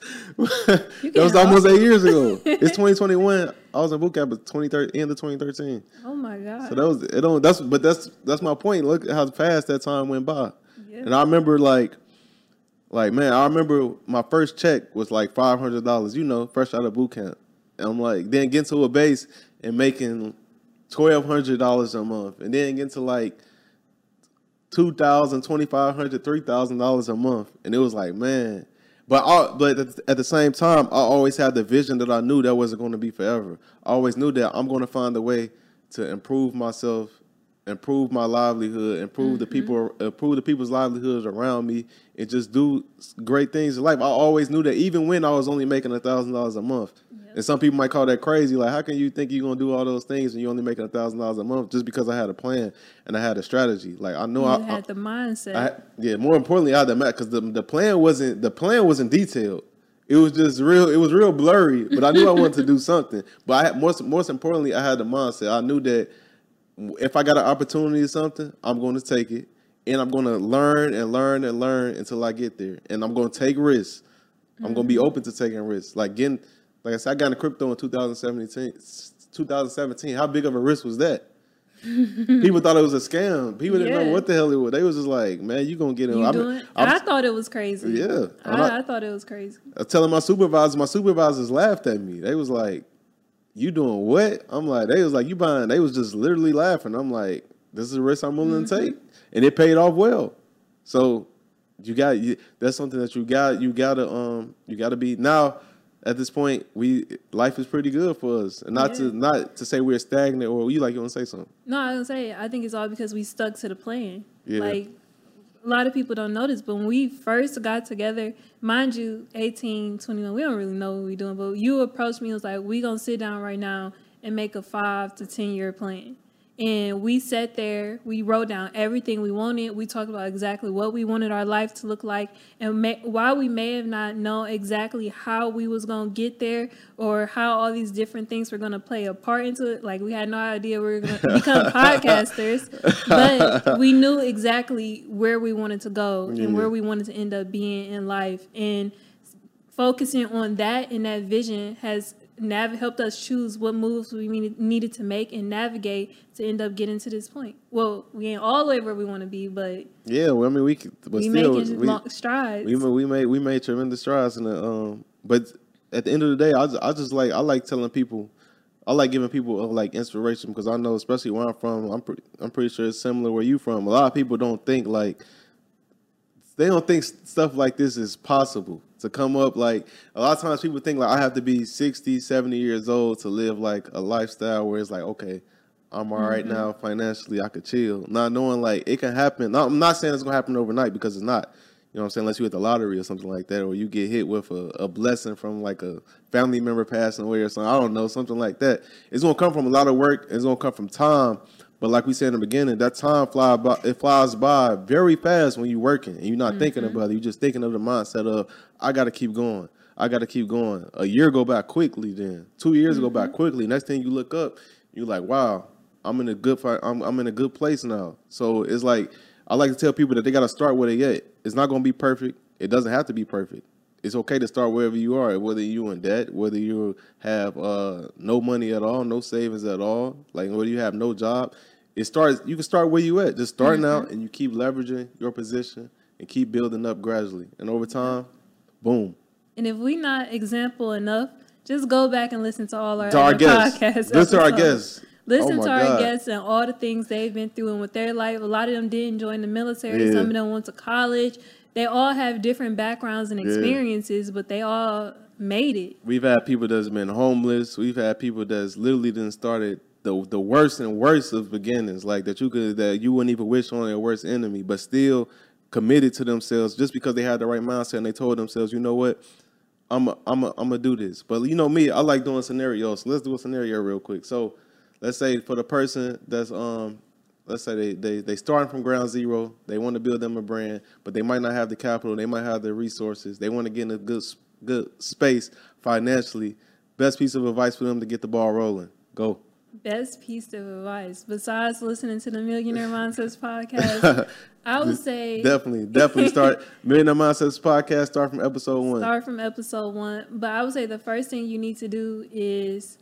was almost eight years ago. It's twenty twenty-one. I was in boot camp at twenty thirteen, end of twenty thirteen. Oh my god! So that was it. Don't that's but that's that's my point. Look at how fast that time went by. Yeah. And I remember like, like man, I remember my first check was like five hundred dollars. You know, fresh out of boot camp. And I'm like, then get to a base and making twelve hundred dollars a month, and then get to like two thousand, twenty-five hundred, three thousand dollars a month. And it was like, man. But I, but at the same time, I always had the vision that I knew that wasn't going to be forever. I always knew that I'm going to find a way to improve myself, improve my livelihood, improve mm-hmm. the people, improve the people's livelihoods around me, and just do great things in life. I always knew that even when I was only making a thousand dollars a month. Yep. And some people might call that crazy. Like, how can you think you're going to do all those things and you're only making a thousand dollars a month? Just because I had a plan and I had a strategy. Like, I know you I had I, the mindset. I, yeah, more importantly, I had the mindset because the, the plan wasn't, the plan wasn't detailed. It was just real, it was real blurry, but I knew I wanted to do something. But I had, most, most importantly, I had the mindset. I knew that if I got an opportunity or something, I'm going to take it. And I'm going to learn and learn and learn until I get there. And I'm going to take risks. I'm mm-hmm. going to be open to taking risks. Like getting, like I said, I got into crypto in two thousand seventeen. two thousand seventeen. How big of a risk was that? People thought it was a scam. People didn't yeah. know what the hell it was. They was just like, man, you going to get in. You I'm, doing? I'm, I thought it was crazy. Yeah. I, I, I thought it was crazy. I was telling my supervisors, my supervisors laughed at me. They was like, you doing what? I'm like, they was like, you buying. They was just literally laughing. I'm like, this is a risk I'm willing mm-hmm. to take. And it paid off well. So you got you, that's something that you got you gotta um you gotta be now at this point we life is pretty good for us. And not yeah. to not to say we're stagnant or you like you wanna say something. No, I was gonna say I think it's all because we stuck to the plan. Yeah. Like a lot of people don't notice, but when we first got together, mind you, eighteen, twenty-one, we don't really know what we're doing, but you approached me and was like, we gonna sit down right now and make a five to ten year plan. And we sat there, we wrote down everything we wanted. We talked about exactly what we wanted our life to look like. And may, while we may have not known exactly how we was going to get there or how all these different things were going to play a part into it, like we had no idea we were going to become podcasters, but we knew exactly where we wanted to go and yeah. where we wanted to end up being in life. And focusing on that and that vision has Nav- helped us choose what moves we needed, needed to make and navigate to end up getting to this point. Well, we ain't all the way where we want to be, but yeah, well, I mean, we but we still making we, long strides. We we made we made tremendous strides in the um. But at the end of the day, I just, I just like I like telling people, I like giving people uh, like inspiration because I know, especially where I'm from, I'm pretty I'm pretty sure it's similar where you from. A lot of people don't think like they don't think stuff like this is possible. To come up, like, a lot of times people think, like, I have to be sixty, seventy years old to live, like, a lifestyle where it's like, okay, I'm all right mm-hmm. now financially, I could chill. Not knowing, like, it can happen. Now, I'm not saying it's going to happen overnight because it's not. You know what I'm saying? Unless you hit the lottery or something like that, or you get hit with a, a blessing from, like, a family member passing away or something. I don't know, something like that. It's going to come from a lot of work. It's going to come from time. But like we said in the beginning, that time fly by, it flies by very fast when you're working and you're not mm-hmm. thinking about it. You're just thinking of the mindset of, I got to keep going. I got to keep going. A year go by quickly then. Two years mm-hmm. go by quickly. Next thing you look up, you're like, wow, I'm in a good I'm, I'm in a good place now. So it's like, I like to tell people that they got to start where they at. It's not going to be perfect. It doesn't have to be perfect. It's okay to start wherever you are, whether you're in debt, whether you have uh, no money at all, no savings at all, like whether you have no job. It starts. You can start where you at, just starting mm-hmm. out, and you keep leveraging your position and keep building up gradually. And over time, boom. And if we not example enough, just go back and listen to all our, to our other guests. podcasts. Listen to our guests. Listen oh to our God. guests and all the things they've been through and with their life. A lot of them didn't join the military. Yeah. Some of them went to college. They all have different backgrounds and experiences, yeah. but they all made it. We've had people that's been homeless. We've had people that's literally done started the the worst and worst of beginnings, like that you could that you wouldn't even wish on your worst enemy, but still committed to themselves just because they had the right mindset and they told themselves, you know what, I'm a, I'm a, I'm gonna do this. But you know me, I like doing scenarios. So let's do a scenario real quick. So let's say for the person that's um let's say they they they starting from ground zero, they want to build them a brand, but they might not have the capital, they might have the resources, they want to get in a good good space financially. Best piece of advice for them to get the ball rolling. Go. Best piece of advice, besides listening to the Millionaire Mindsets podcast, I would say... Definitely, definitely start Millionaire Mindsets podcast, start from episode one. Start from episode one. But I would say the first thing you need to do is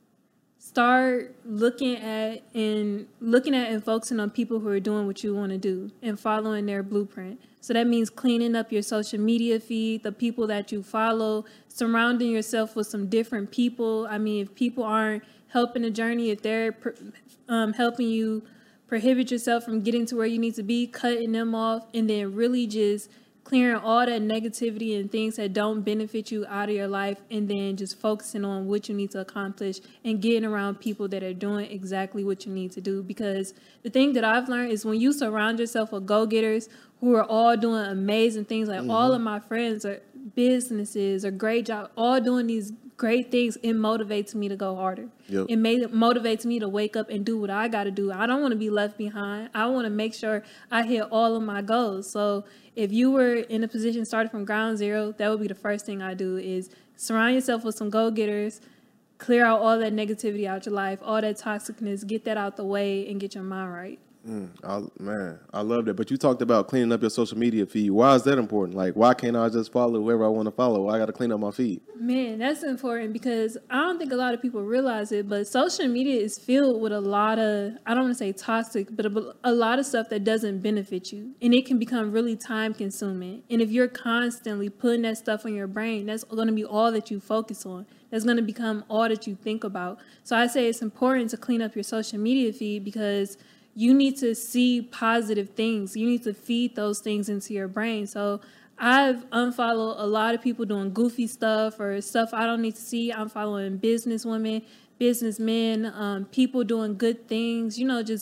start looking at and looking at and focusing on people who are doing what you want to do and following their blueprint. So that means cleaning up your social media feed, the people that you follow, surrounding yourself with some different people. I mean, if people aren't helping the journey, if they're um, helping you prohibit yourself from getting to where you need to be, cutting them off, and then really just clearing all that negativity and things that don't benefit you out of your life, and then just focusing on what you need to accomplish and getting around people that are doing exactly what you need to do. Because the thing that I've learned is when you surround yourself with go-getters who are all doing amazing things, like mm-hmm. all of my friends are businesses or great jobs, all doing these great things, it motivates me to go harder. Yep. It may, motivates me to wake up and do what I got to do. I don't want to be left behind. I want to make sure I hit all of my goals. So if you were in a position started from ground zero, that would be the first thing I do is surround yourself with some go-getters, clear out all that negativity out your life, all that toxicness, get that out the way and get your mind right. Mm, I, man, I love that. But you talked about cleaning up your social media feed. Why is that important? Like, why can't I just follow whoever I want to follow? I got to clean up my feed. Man, that's important because I don't think a lot of people realize it, but social media is filled with a lot of, I don't want to say toxic, but a, a lot of stuff that doesn't benefit you. And it can become really time consuming. And if you're constantly putting that stuff on your brain, that's going to be all that you focus on. That's going to become all that you think about. So I say it's important to clean up your social media feed because you need to see positive things. You need to feed those things into your brain. So I've unfollowed a lot of people doing goofy stuff or stuff I don't need to see. I'm following business women, businessmen, um, people doing good things, you know, just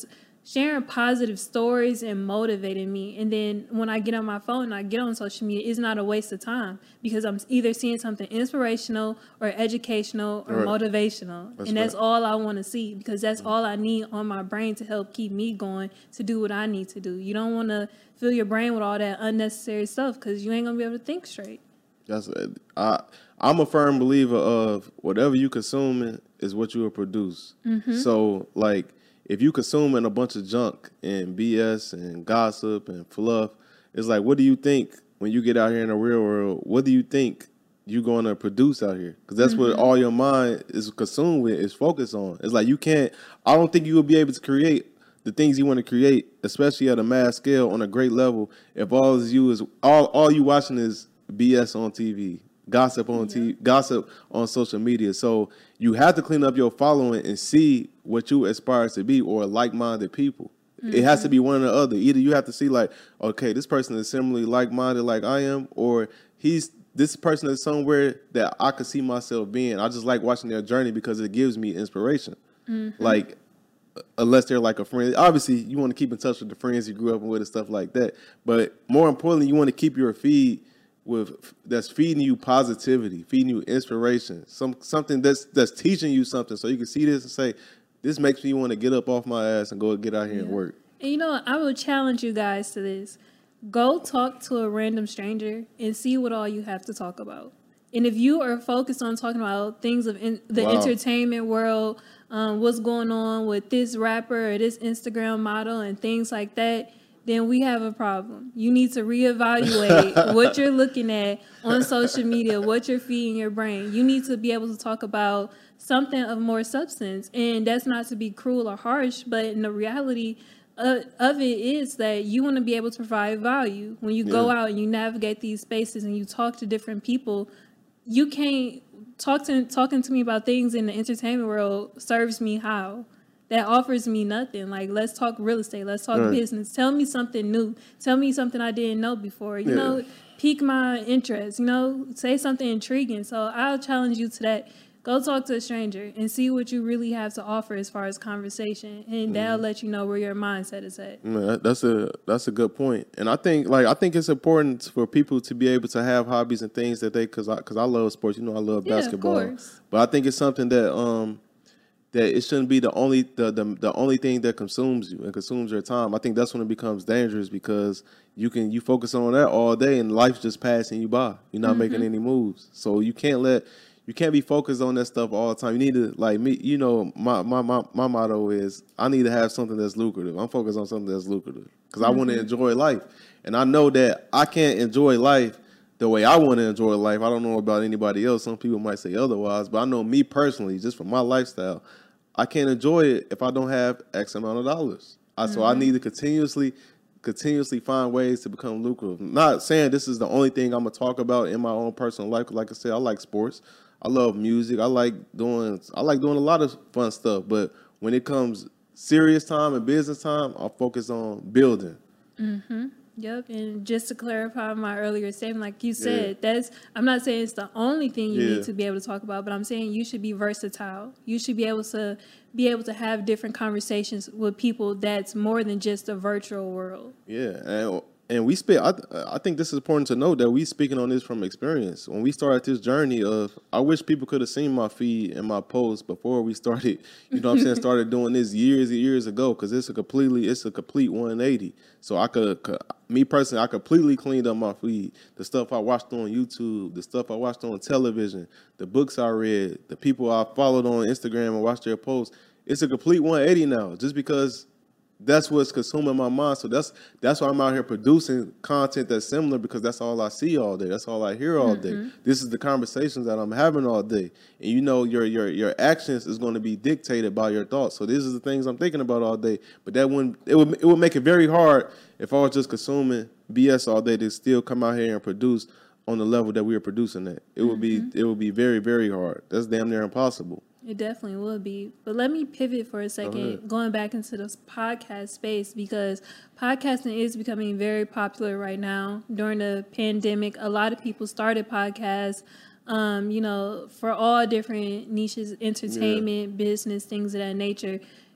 sharing positive stories and motivating me. And then when I get on my phone and I get on social media, it's not a waste of time because I'm either seeing something inspirational or educational or right. motivational. That's and that's right. all I want to see because that's mm-hmm. all I need on my brain to help keep me going to do what I need to do. You don't want to fill your brain with all that unnecessary stuff because you ain't going to be able to think straight. That's I, I'm a firm believer of whatever you consume is what you will produce. Mm-hmm. So, like, if you consuming a bunch of junk and B S and gossip and fluff, it's like, what do you think when you get out here in the real world? What do you think you're going to produce out here? Because that's mm-hmm. what all your mind is consumed with, is focused on. It's like you can't, I don't think you will be able to create the things you want to create, especially at a mass scale on a great level, if all is you is all all you watching is B S on T V, gossip on yeah. T V, gossip on social media. So you have to clean up your following and see what you aspire to be or like-minded people. Mm-hmm. It has to be one or the other. Either you have to see like, okay, this person is similarly like-minded like I am, or he's this person is somewhere that I could see myself being. I just like watching their journey because it gives me inspiration. Mm-hmm. Like, unless they're like a friend. Obviously, you want to keep in touch with the friends you grew up with and stuff like that. But more importantly, you want to keep your feed with that's feeding you positivity, feeding you inspiration, some something that's that's teaching you something, so you can see this and say, this makes me want to get up off my ass and go get out here yeah. and work. And you know what? I will challenge you guys to this. Go talk to a random stranger and see what all you have to talk about. And if you are focused on talking about things of in, the wow. entertainment world, um, what's going on with this rapper or this Instagram model and things like that, then we have a problem. You need to reevaluate what you're looking at on social media, what you're feeding your brain. You need to be able to talk about something of more substance. And that's not to be cruel or harsh, but in the reality uh, of it is that you want to be able to provide value. When you yeah. go out and you navigate these spaces and you talk to different people, you can't talk to talking to me about things in the entertainment world serves me how? That offers me nothing. Like, let's talk real estate. Let's talk right. business. Tell me something new. Tell me something I didn't know before. You yeah. know, pique my interest. You know, say something intriguing. So I'll challenge you to that. Go talk to a stranger and see what you really have to offer as far as conversation, and mm-hmm. that'll let you know where your mindset is at. Man, that's a that's a good point. And I think like I think it's important for people to be able to have hobbies and things that they because I because I love sports. You know, I love yeah, basketball. Of course. But I think it's something that um. that it shouldn't be the only the, the the only thing that consumes you and consumes your time. I think that's when it becomes dangerous because you can you focus on that all day and life's just passing you by. You're not mm-hmm. making any moves. So you can't let you can't be focused on that stuff all the time. You need to like me, you know, my my my, my motto is I need to have something that's lucrative. I'm focused on something that's lucrative because mm-hmm. I want to enjoy life. And I know that I can't enjoy life the way I want to enjoy life. I don't know about anybody else. Some people might say otherwise, but I know me personally, just from my lifestyle, I can't enjoy it if I don't have X amount of dollars. I, mm-hmm. So I need to continuously, continuously find ways to become lucrative. Not saying this is the only thing I'm gonna talk about in my own personal life. Like I said, I like sports. I love music. I like doing. I like doing a lot of fun stuff. But when it comes serious time and business time, I focus on building. Mm-hmm. Yep, and just to clarify my earlier statement, like you said, yeah. that's I'm not saying it's the only thing you yeah. need to be able to talk about, but I'm saying you should be versatile. You should be able to be able to have different conversations with people that's more than just a virtual world. Yeah, and and we speak. I I think this is important to note that we speaking on this from experience. When we started this journey of, I wish people could have seen my feed and my posts before we started. You know what I'm saying? Started doing this years and years ago because it's a completely it's a complete one eighty. So I could. Me personally, I completely cleaned up my feed. The stuff I watched on YouTube, the stuff I watched on television, the books I read, the people I followed on Instagram and watched their posts. It's a complete one eighty now, just because that's what's consuming my mind. So that's that's why I'm out here producing content that's similar, because that's all I see all day. That's all I hear all mm-hmm. day. This is the conversations that I'm having all day. And you know, your your your actions is going to be dictated by your thoughts. So these are the things I'm thinking about all day. But that wouldn't it would it would make it very hard if I was just consuming B S all day to still come out here and produce on the level that we are producing at. It mm-hmm. would be it would be very, very hard. That's damn near impossible. It definitely would be. But let me pivot for a second, going back into this podcast space, because podcasting is becoming very popular right now. During the pandemic, a lot of people started podcasts, um, you know, for all different niches, entertainment, yeah. business, things of that nature.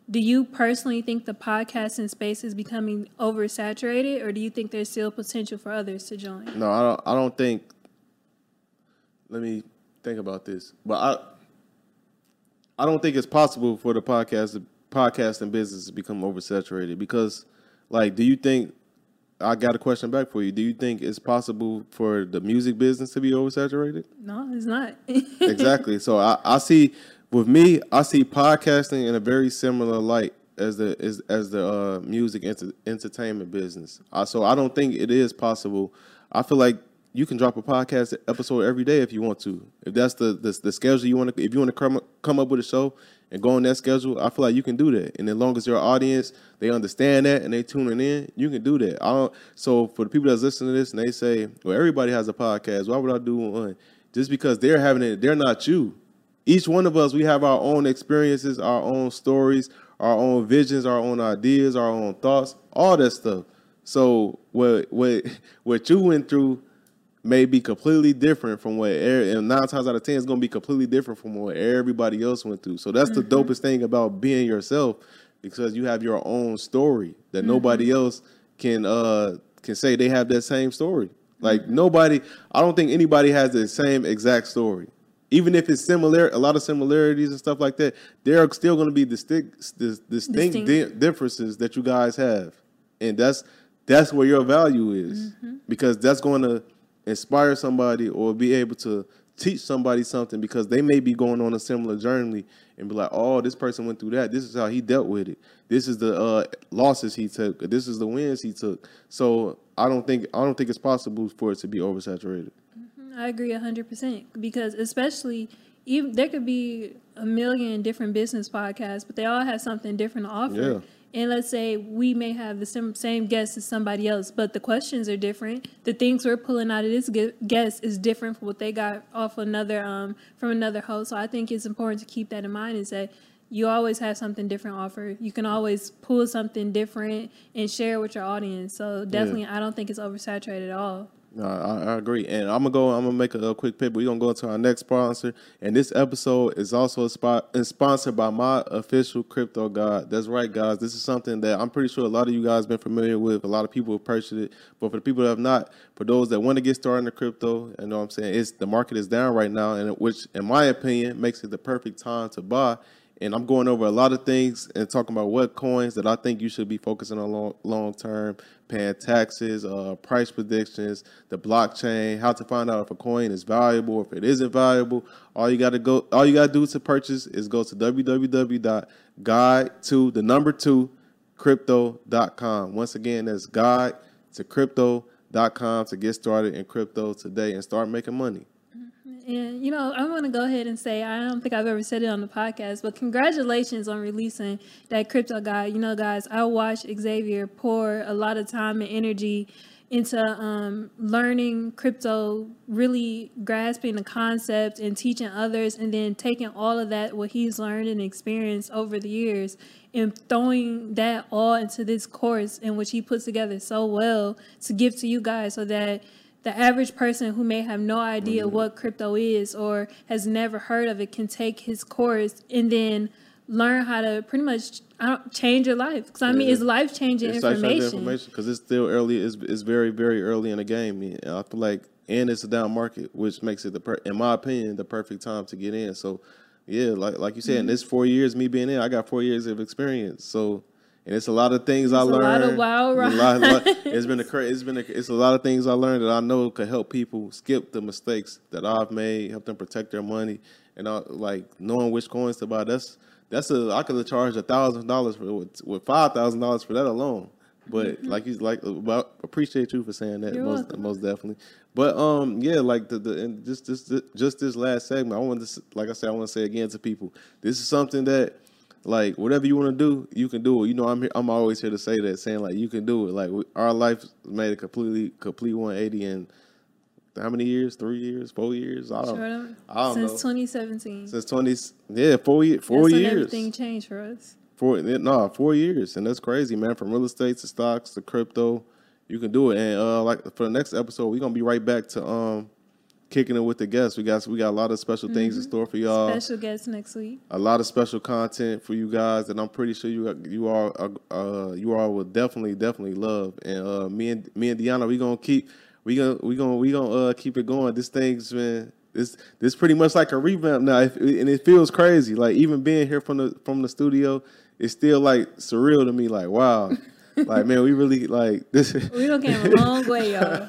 do you personally think the podcasting space is becoming oversaturated, or do you think there's still potential for others to join? No, I don't. I don't think. Let me think about this, but I, I don't think it's possible for the podcast, podcasting business to become oversaturated because, like, do you think? I got a question back for you. Do you think it's possible for the music business to be oversaturated? No, it's not. Exactly. So I, I see. With me, I see podcasting in a very similar light as the as, as the uh, music enter, entertainment business. Uh, so I don't think it is possible. I feel like you can drop a podcast episode every day if you want to. If that's the the, the schedule you want to, if you want to come come up with a show and go on that schedule, I feel like you can do that. And as long as your audience they understand that and they tuning in, you can do that. I don't. So for the people that's listening to this and they say, "Well, everybody has a podcast. Why would I do one?" Just because they're having it, they're not you. Each one of us, we have our own experiences, our own stories, our own visions, our own ideas, our own thoughts, all that stuff. So what what what you went through may be completely different from what, and nine times out of ten, it's going to be completely different from what everybody else went through. So that's mm-hmm. the dopest thing about being yourself, because you have your own story that mm-hmm. nobody else can uh, can say they have that same story. Like mm-hmm. nobody, I don't think anybody has the same exact story. Even if it's similar, a lot of similarities and stuff like that, there are still going to be distinct, distinct, distinct. Di- differences that you guys have, and that's that's where your value is, mm-hmm. because that's going to inspire somebody or be able to teach somebody something, because they may be going on a similar journey and be like, "Oh, this person went through that. This is how he dealt with it. This is the uh, losses he took. This is the wins he took." So I don't think I don't think it's possible for it to be oversaturated. I agree one hundred percent, because especially even there could be a million different business podcasts, but they all have something different to offer. Yeah. And let's say we may have the same, same guest as somebody else, but the questions are different. The things we're pulling out of this guest is different from what they got off another um, from another host. So I think it's important to keep that in mind, is that you always have something different to offer. You can always pull something different and share with your audience. So definitely, yeah. I don't think it's oversaturated at all. No, I, I agree, and I'm gonna go. I'm gonna make a, a quick pivot. We're gonna go into our next sponsor, and this episode is also a spot, is sponsored by my official crypto guide. That's right, guys. This is something that I'm pretty sure a lot of you guys been familiar with. A lot of people have purchased it, but for the people that have not, for those that want to get started in the crypto, you know what I'm saying, it's the market is down right now, and which, in my opinion, makes it the perfect time to buy. And I'm going over a lot of things and talking about what coins that I think you should be focusing on long, long term, paying taxes, uh, price predictions, the blockchain, how to find out if a coin is valuable, if it isn't valuable. All you got to go, all you got to do to purchase is go to w w w dot guide to the number two crypto dot com. Once again, that's guide to crypto dot com to get started in crypto today and start making money. And, you know, I want to go ahead and say, I don't think I've ever said it on the podcast, but congratulations on releasing that crypto guide. You know, guys, I watched Xavier pour a lot of time and energy into um, learning crypto, really grasping the concept and teaching others, and then taking all of that, what he's learned and experienced over the years, and throwing that all into this course in which he puts together so well to give to you guys, so that the average person who may have no idea mm-hmm. what crypto is or has never heard of it can take his course and then learn how to pretty much I don't, change your life. Because, I mean, yeah. it's life-changing it's information. It's information because it's still early. It's, it's very, very early in the game. And I feel like, and it's a down market, which makes it, the per, in my opinion, the perfect time to get in. So, yeah, like like you said, mm-hmm. in this four years, me being in, I got four years of experience. So, and it's a lot of things it's I learned. A lot of wild rides. It's, a lot, lot, it's been a it's been a, it's a lot of things I learned that I know could help people skip the mistakes that I've made, help them protect their money, and I, like knowing which coins to buy. That's that's a I could have charged a thousand dollars for with, with five thousand dollars for that alone. But mm-hmm. like he's like, well, appreciate you for saying that. You're most welcome. most definitely. But um, yeah, like the the and just this just this last segment, I want to like I said, I want to say again to people, this is something that. Like, whatever you want to do, you can do it. You know, I'm here, I'm always here to say that, saying, like, you can do it. Like, we, our life made a completely, complete one eighty in how many years? Three years? Four years? I don't, sure I don't Since know. twenty seventeen. Since twenty, yeah, four, year, four that's years. When everything changed for us. Four, no, four years. And that's crazy, man. From real estate to stocks to crypto, you can do it. And, uh, like, for the next episode, we're going to be right back to, um, kicking it with the guests. We got we got a lot of special things mm-hmm. in store for y'all. Special guests next week. A lot of special content for you guys that I'm pretty sure you you all uh, you all will definitely definitely love. And uh, me and me and Deanna, we gonna keep we gonna we gonna we gonna uh, keep it going. This thing's been this this pretty much like a revamp now, and it feels crazy. Like even being here from the from the studio, it's still like surreal to me. Like wow. Like, man, we really, like, this. We done came a long way, y'all.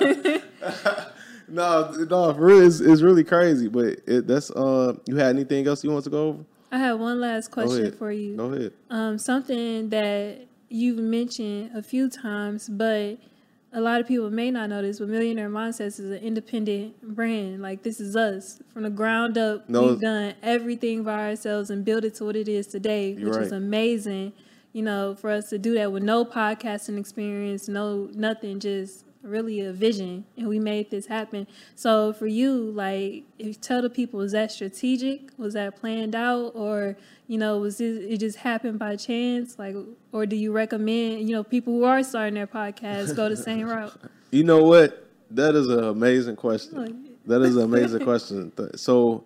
no, no, for real, it's, it's really crazy. But it, that's, uh, you had anything else you want to go over? I have one last question for you. Go ahead. Um, something that you've mentioned a few times, but a lot of people may not know this, but Millionaire Mindsets is an independent brand. Like, this is us. From the ground up, no, we've done everything by ourselves and built it to what it is today, which right. is amazing. You know, for us to do that with no podcasting experience, no nothing, just really a vision, and we made this happen. So for you, like, if you tell the people, was that strategic? Was that planned out? Or, you know, was it, it just happened by chance? Like, or do you recommend, you know, people who are starting their podcasts go the same route? You know what? That is an amazing question. That is an amazing question. So,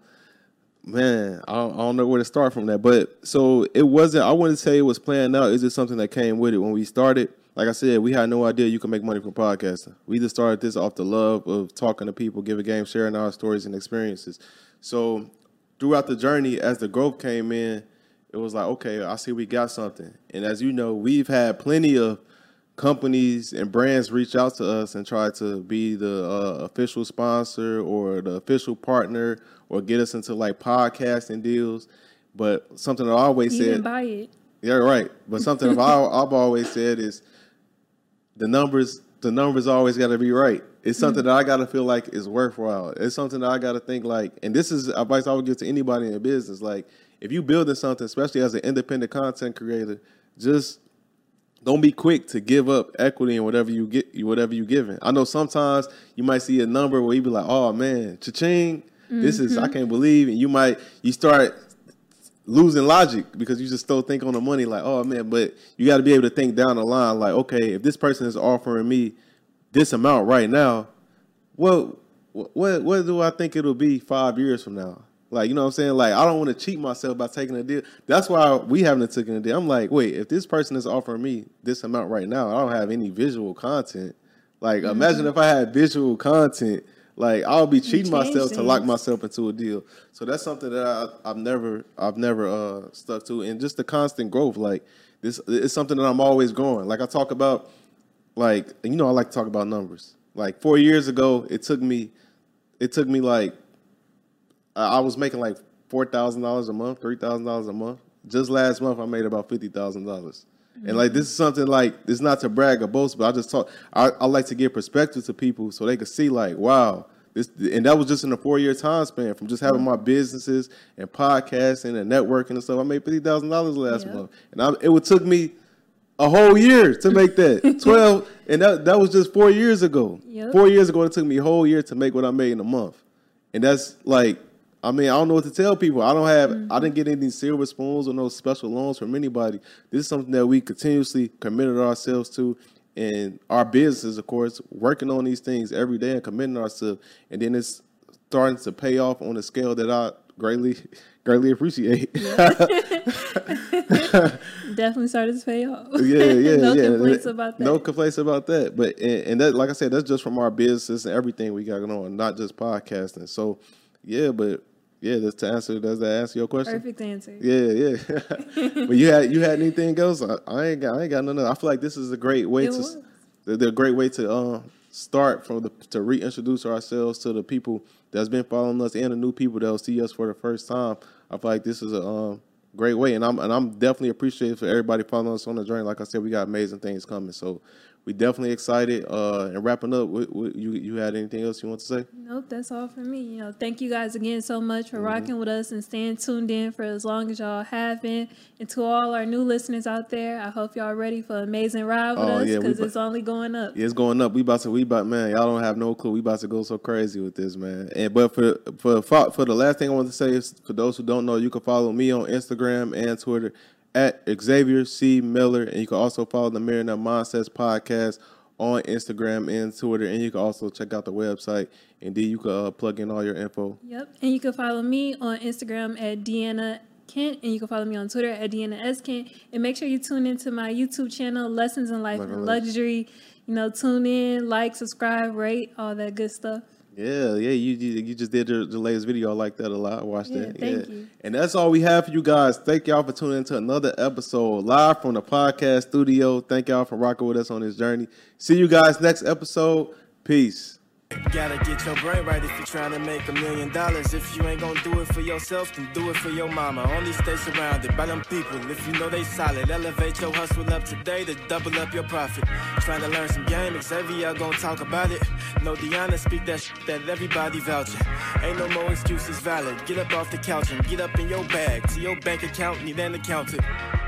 man, I don't, I don't know where to start from that. But so it wasn't, I wouldn't say it was planned out. It's just something that came with it. When we started, like I said, we had no idea you could make money from podcasting. We just started this off the love of talking to people, giving games, sharing our stories and experiences. So throughout the journey, as the growth came in, it was like, okay, I see we got something. And as you know, we've had plenty of companies and brands reach out to us and try to be the uh, official sponsor or the official partner or get us into like podcasting deals. But something I always you said, didn't buy it. Yeah, right. But something I, I've always said is the numbers. The numbers always got to be right. It's something mm-hmm. that I got to feel like is worthwhile. It's something that I got to think like, and this is advice I would give to anybody in business. Like, if you building something, especially as an independent content creator, just don't be quick to give up equity in whatever you get, whatever you giving. I know sometimes you might see a number where you be like, "Oh man, cha-ching, mm-hmm. this is I can't believe," and you might you start losing logic because you just still think on the money like, "Oh man," but you got to be able to think down the line like, "Okay, if this person is offering me this amount right now, what what what do I think it'll be five years from now?" Like, you know what I'm saying? Like, I don't want to cheat myself by taking a deal. That's why we haven't taken a deal. I'm like, wait, if this person is offering me this amount right now, I don't have any visual content. Like, mm-hmm. imagine if I had visual content, like, I'll be cheating myself things. to lock myself into a deal. So that's something that I, I've never, I've never uh, stuck to. And just the constant growth, like, this it's something that I'm always growing. Like, I talk about, like, you know, I like to talk about numbers. Like, four years ago, it took me, it took me like, I was making like four thousand dollars a month, three thousand dollars a month. Just last month, I made about fifty thousand dollars. Mm-hmm. And like, this is something like, it's not to brag or boast, but I just talk, I, I like to give perspective to people so they can see like, wow, this, and that was just in a four year time span from just having my businesses and podcasting and networking and stuff. I made fifty thousand dollars last yep. month. And I, it would took me a whole year to make that. twelve, and that, that was just four years ago. Yep. Four years ago, it took me a whole year to make what I made in a month. And that's like, I mean, I don't know what to tell people. I don't have, mm-hmm. I didn't get any silver spoons or no special loans from anybody. This is something that we continuously committed ourselves to, and our businesses, of course, working on these things every day and committing ourselves. And then it's starting to pay off on a scale that I greatly, greatly appreciate. Yeah. Definitely started to pay off. Yeah, yeah, no yeah. complaints about that. No complaints about that. But and, and that, like I said, that's just from our businesses and everything we got going on, not just podcasting. So, yeah, but. Yeah, that's to answer. Does that answer your question? Perfect answer. Yeah, yeah. But you had you had anything else? I, I ain't got I ain't got none of that. I feel like this is a great way it to was. the, the great way to uh, start from the to reintroduce ourselves to the people that's been following us and the new people that'll see us for the first time. I feel like this is a um, great way, and I'm and I'm definitely appreciative for everybody following us on the journey. Like I said, we got amazing things coming, so. We definitely excited. Uh, and wrapping up, what, what, you you had anything else you want to say? Nope, that's all for me. You know, thank you guys again so much for mm-hmm. rocking with us and staying tuned in for as long as y'all have been. And to all our new listeners out there, I hope y'all ready for an amazing ride with oh, us because yeah, it's only going up. Yeah, it's going up. We about to, we about, man, y'all don't have no clue. We about to go so crazy with this, man. And but for for for the last thing I want to say is, for those who don't know, you can follow me on Instagram and Twitter at Xavier C. Miller, and you can also follow the Millionaire Mindsets podcast on Instagram and Twitter, and you can also check out the website, and then you can uh, plug in all your info. Yep, and you can follow me on Instagram at Deanna Kent, and you can follow me on Twitter at Deanna S. Kent, and make sure you tune into my YouTube channel, Lessons in Life and Luxury. You know, tune in, like, subscribe, rate, all that good stuff. Yeah, yeah, you you just did the, the latest video. I like that a lot. I watched yeah, that. Thank yeah. you. And that's all we have for you guys. Thank y'all for tuning into another episode live from the podcast studio. Thank y'all for rocking with us on this journey. See you guys next episode. Peace. Gotta get your brain right if you're trying to make a million dollars. If you ain't gonna do it for yourself, then do it for your mama. Only stay surrounded by them people if you know they solid. Elevate your hustle up today to double up your profit. Trying to learn some game, Xavier gonna talk about it. No Deanna, speak that shit that everybody vouching. Ain't no more excuses valid. Get up off the couch and get up in your bag. To your bank account, need an accountant.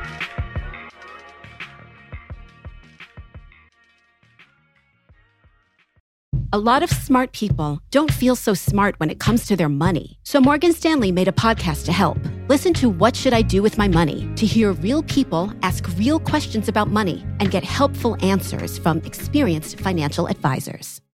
A lot of smart people don't feel so smart when it comes to their money. So Morgan Stanley made a podcast to help. Listen to What Should I Do With My Money to hear real people ask real questions about money and get helpful answers from experienced financial advisors.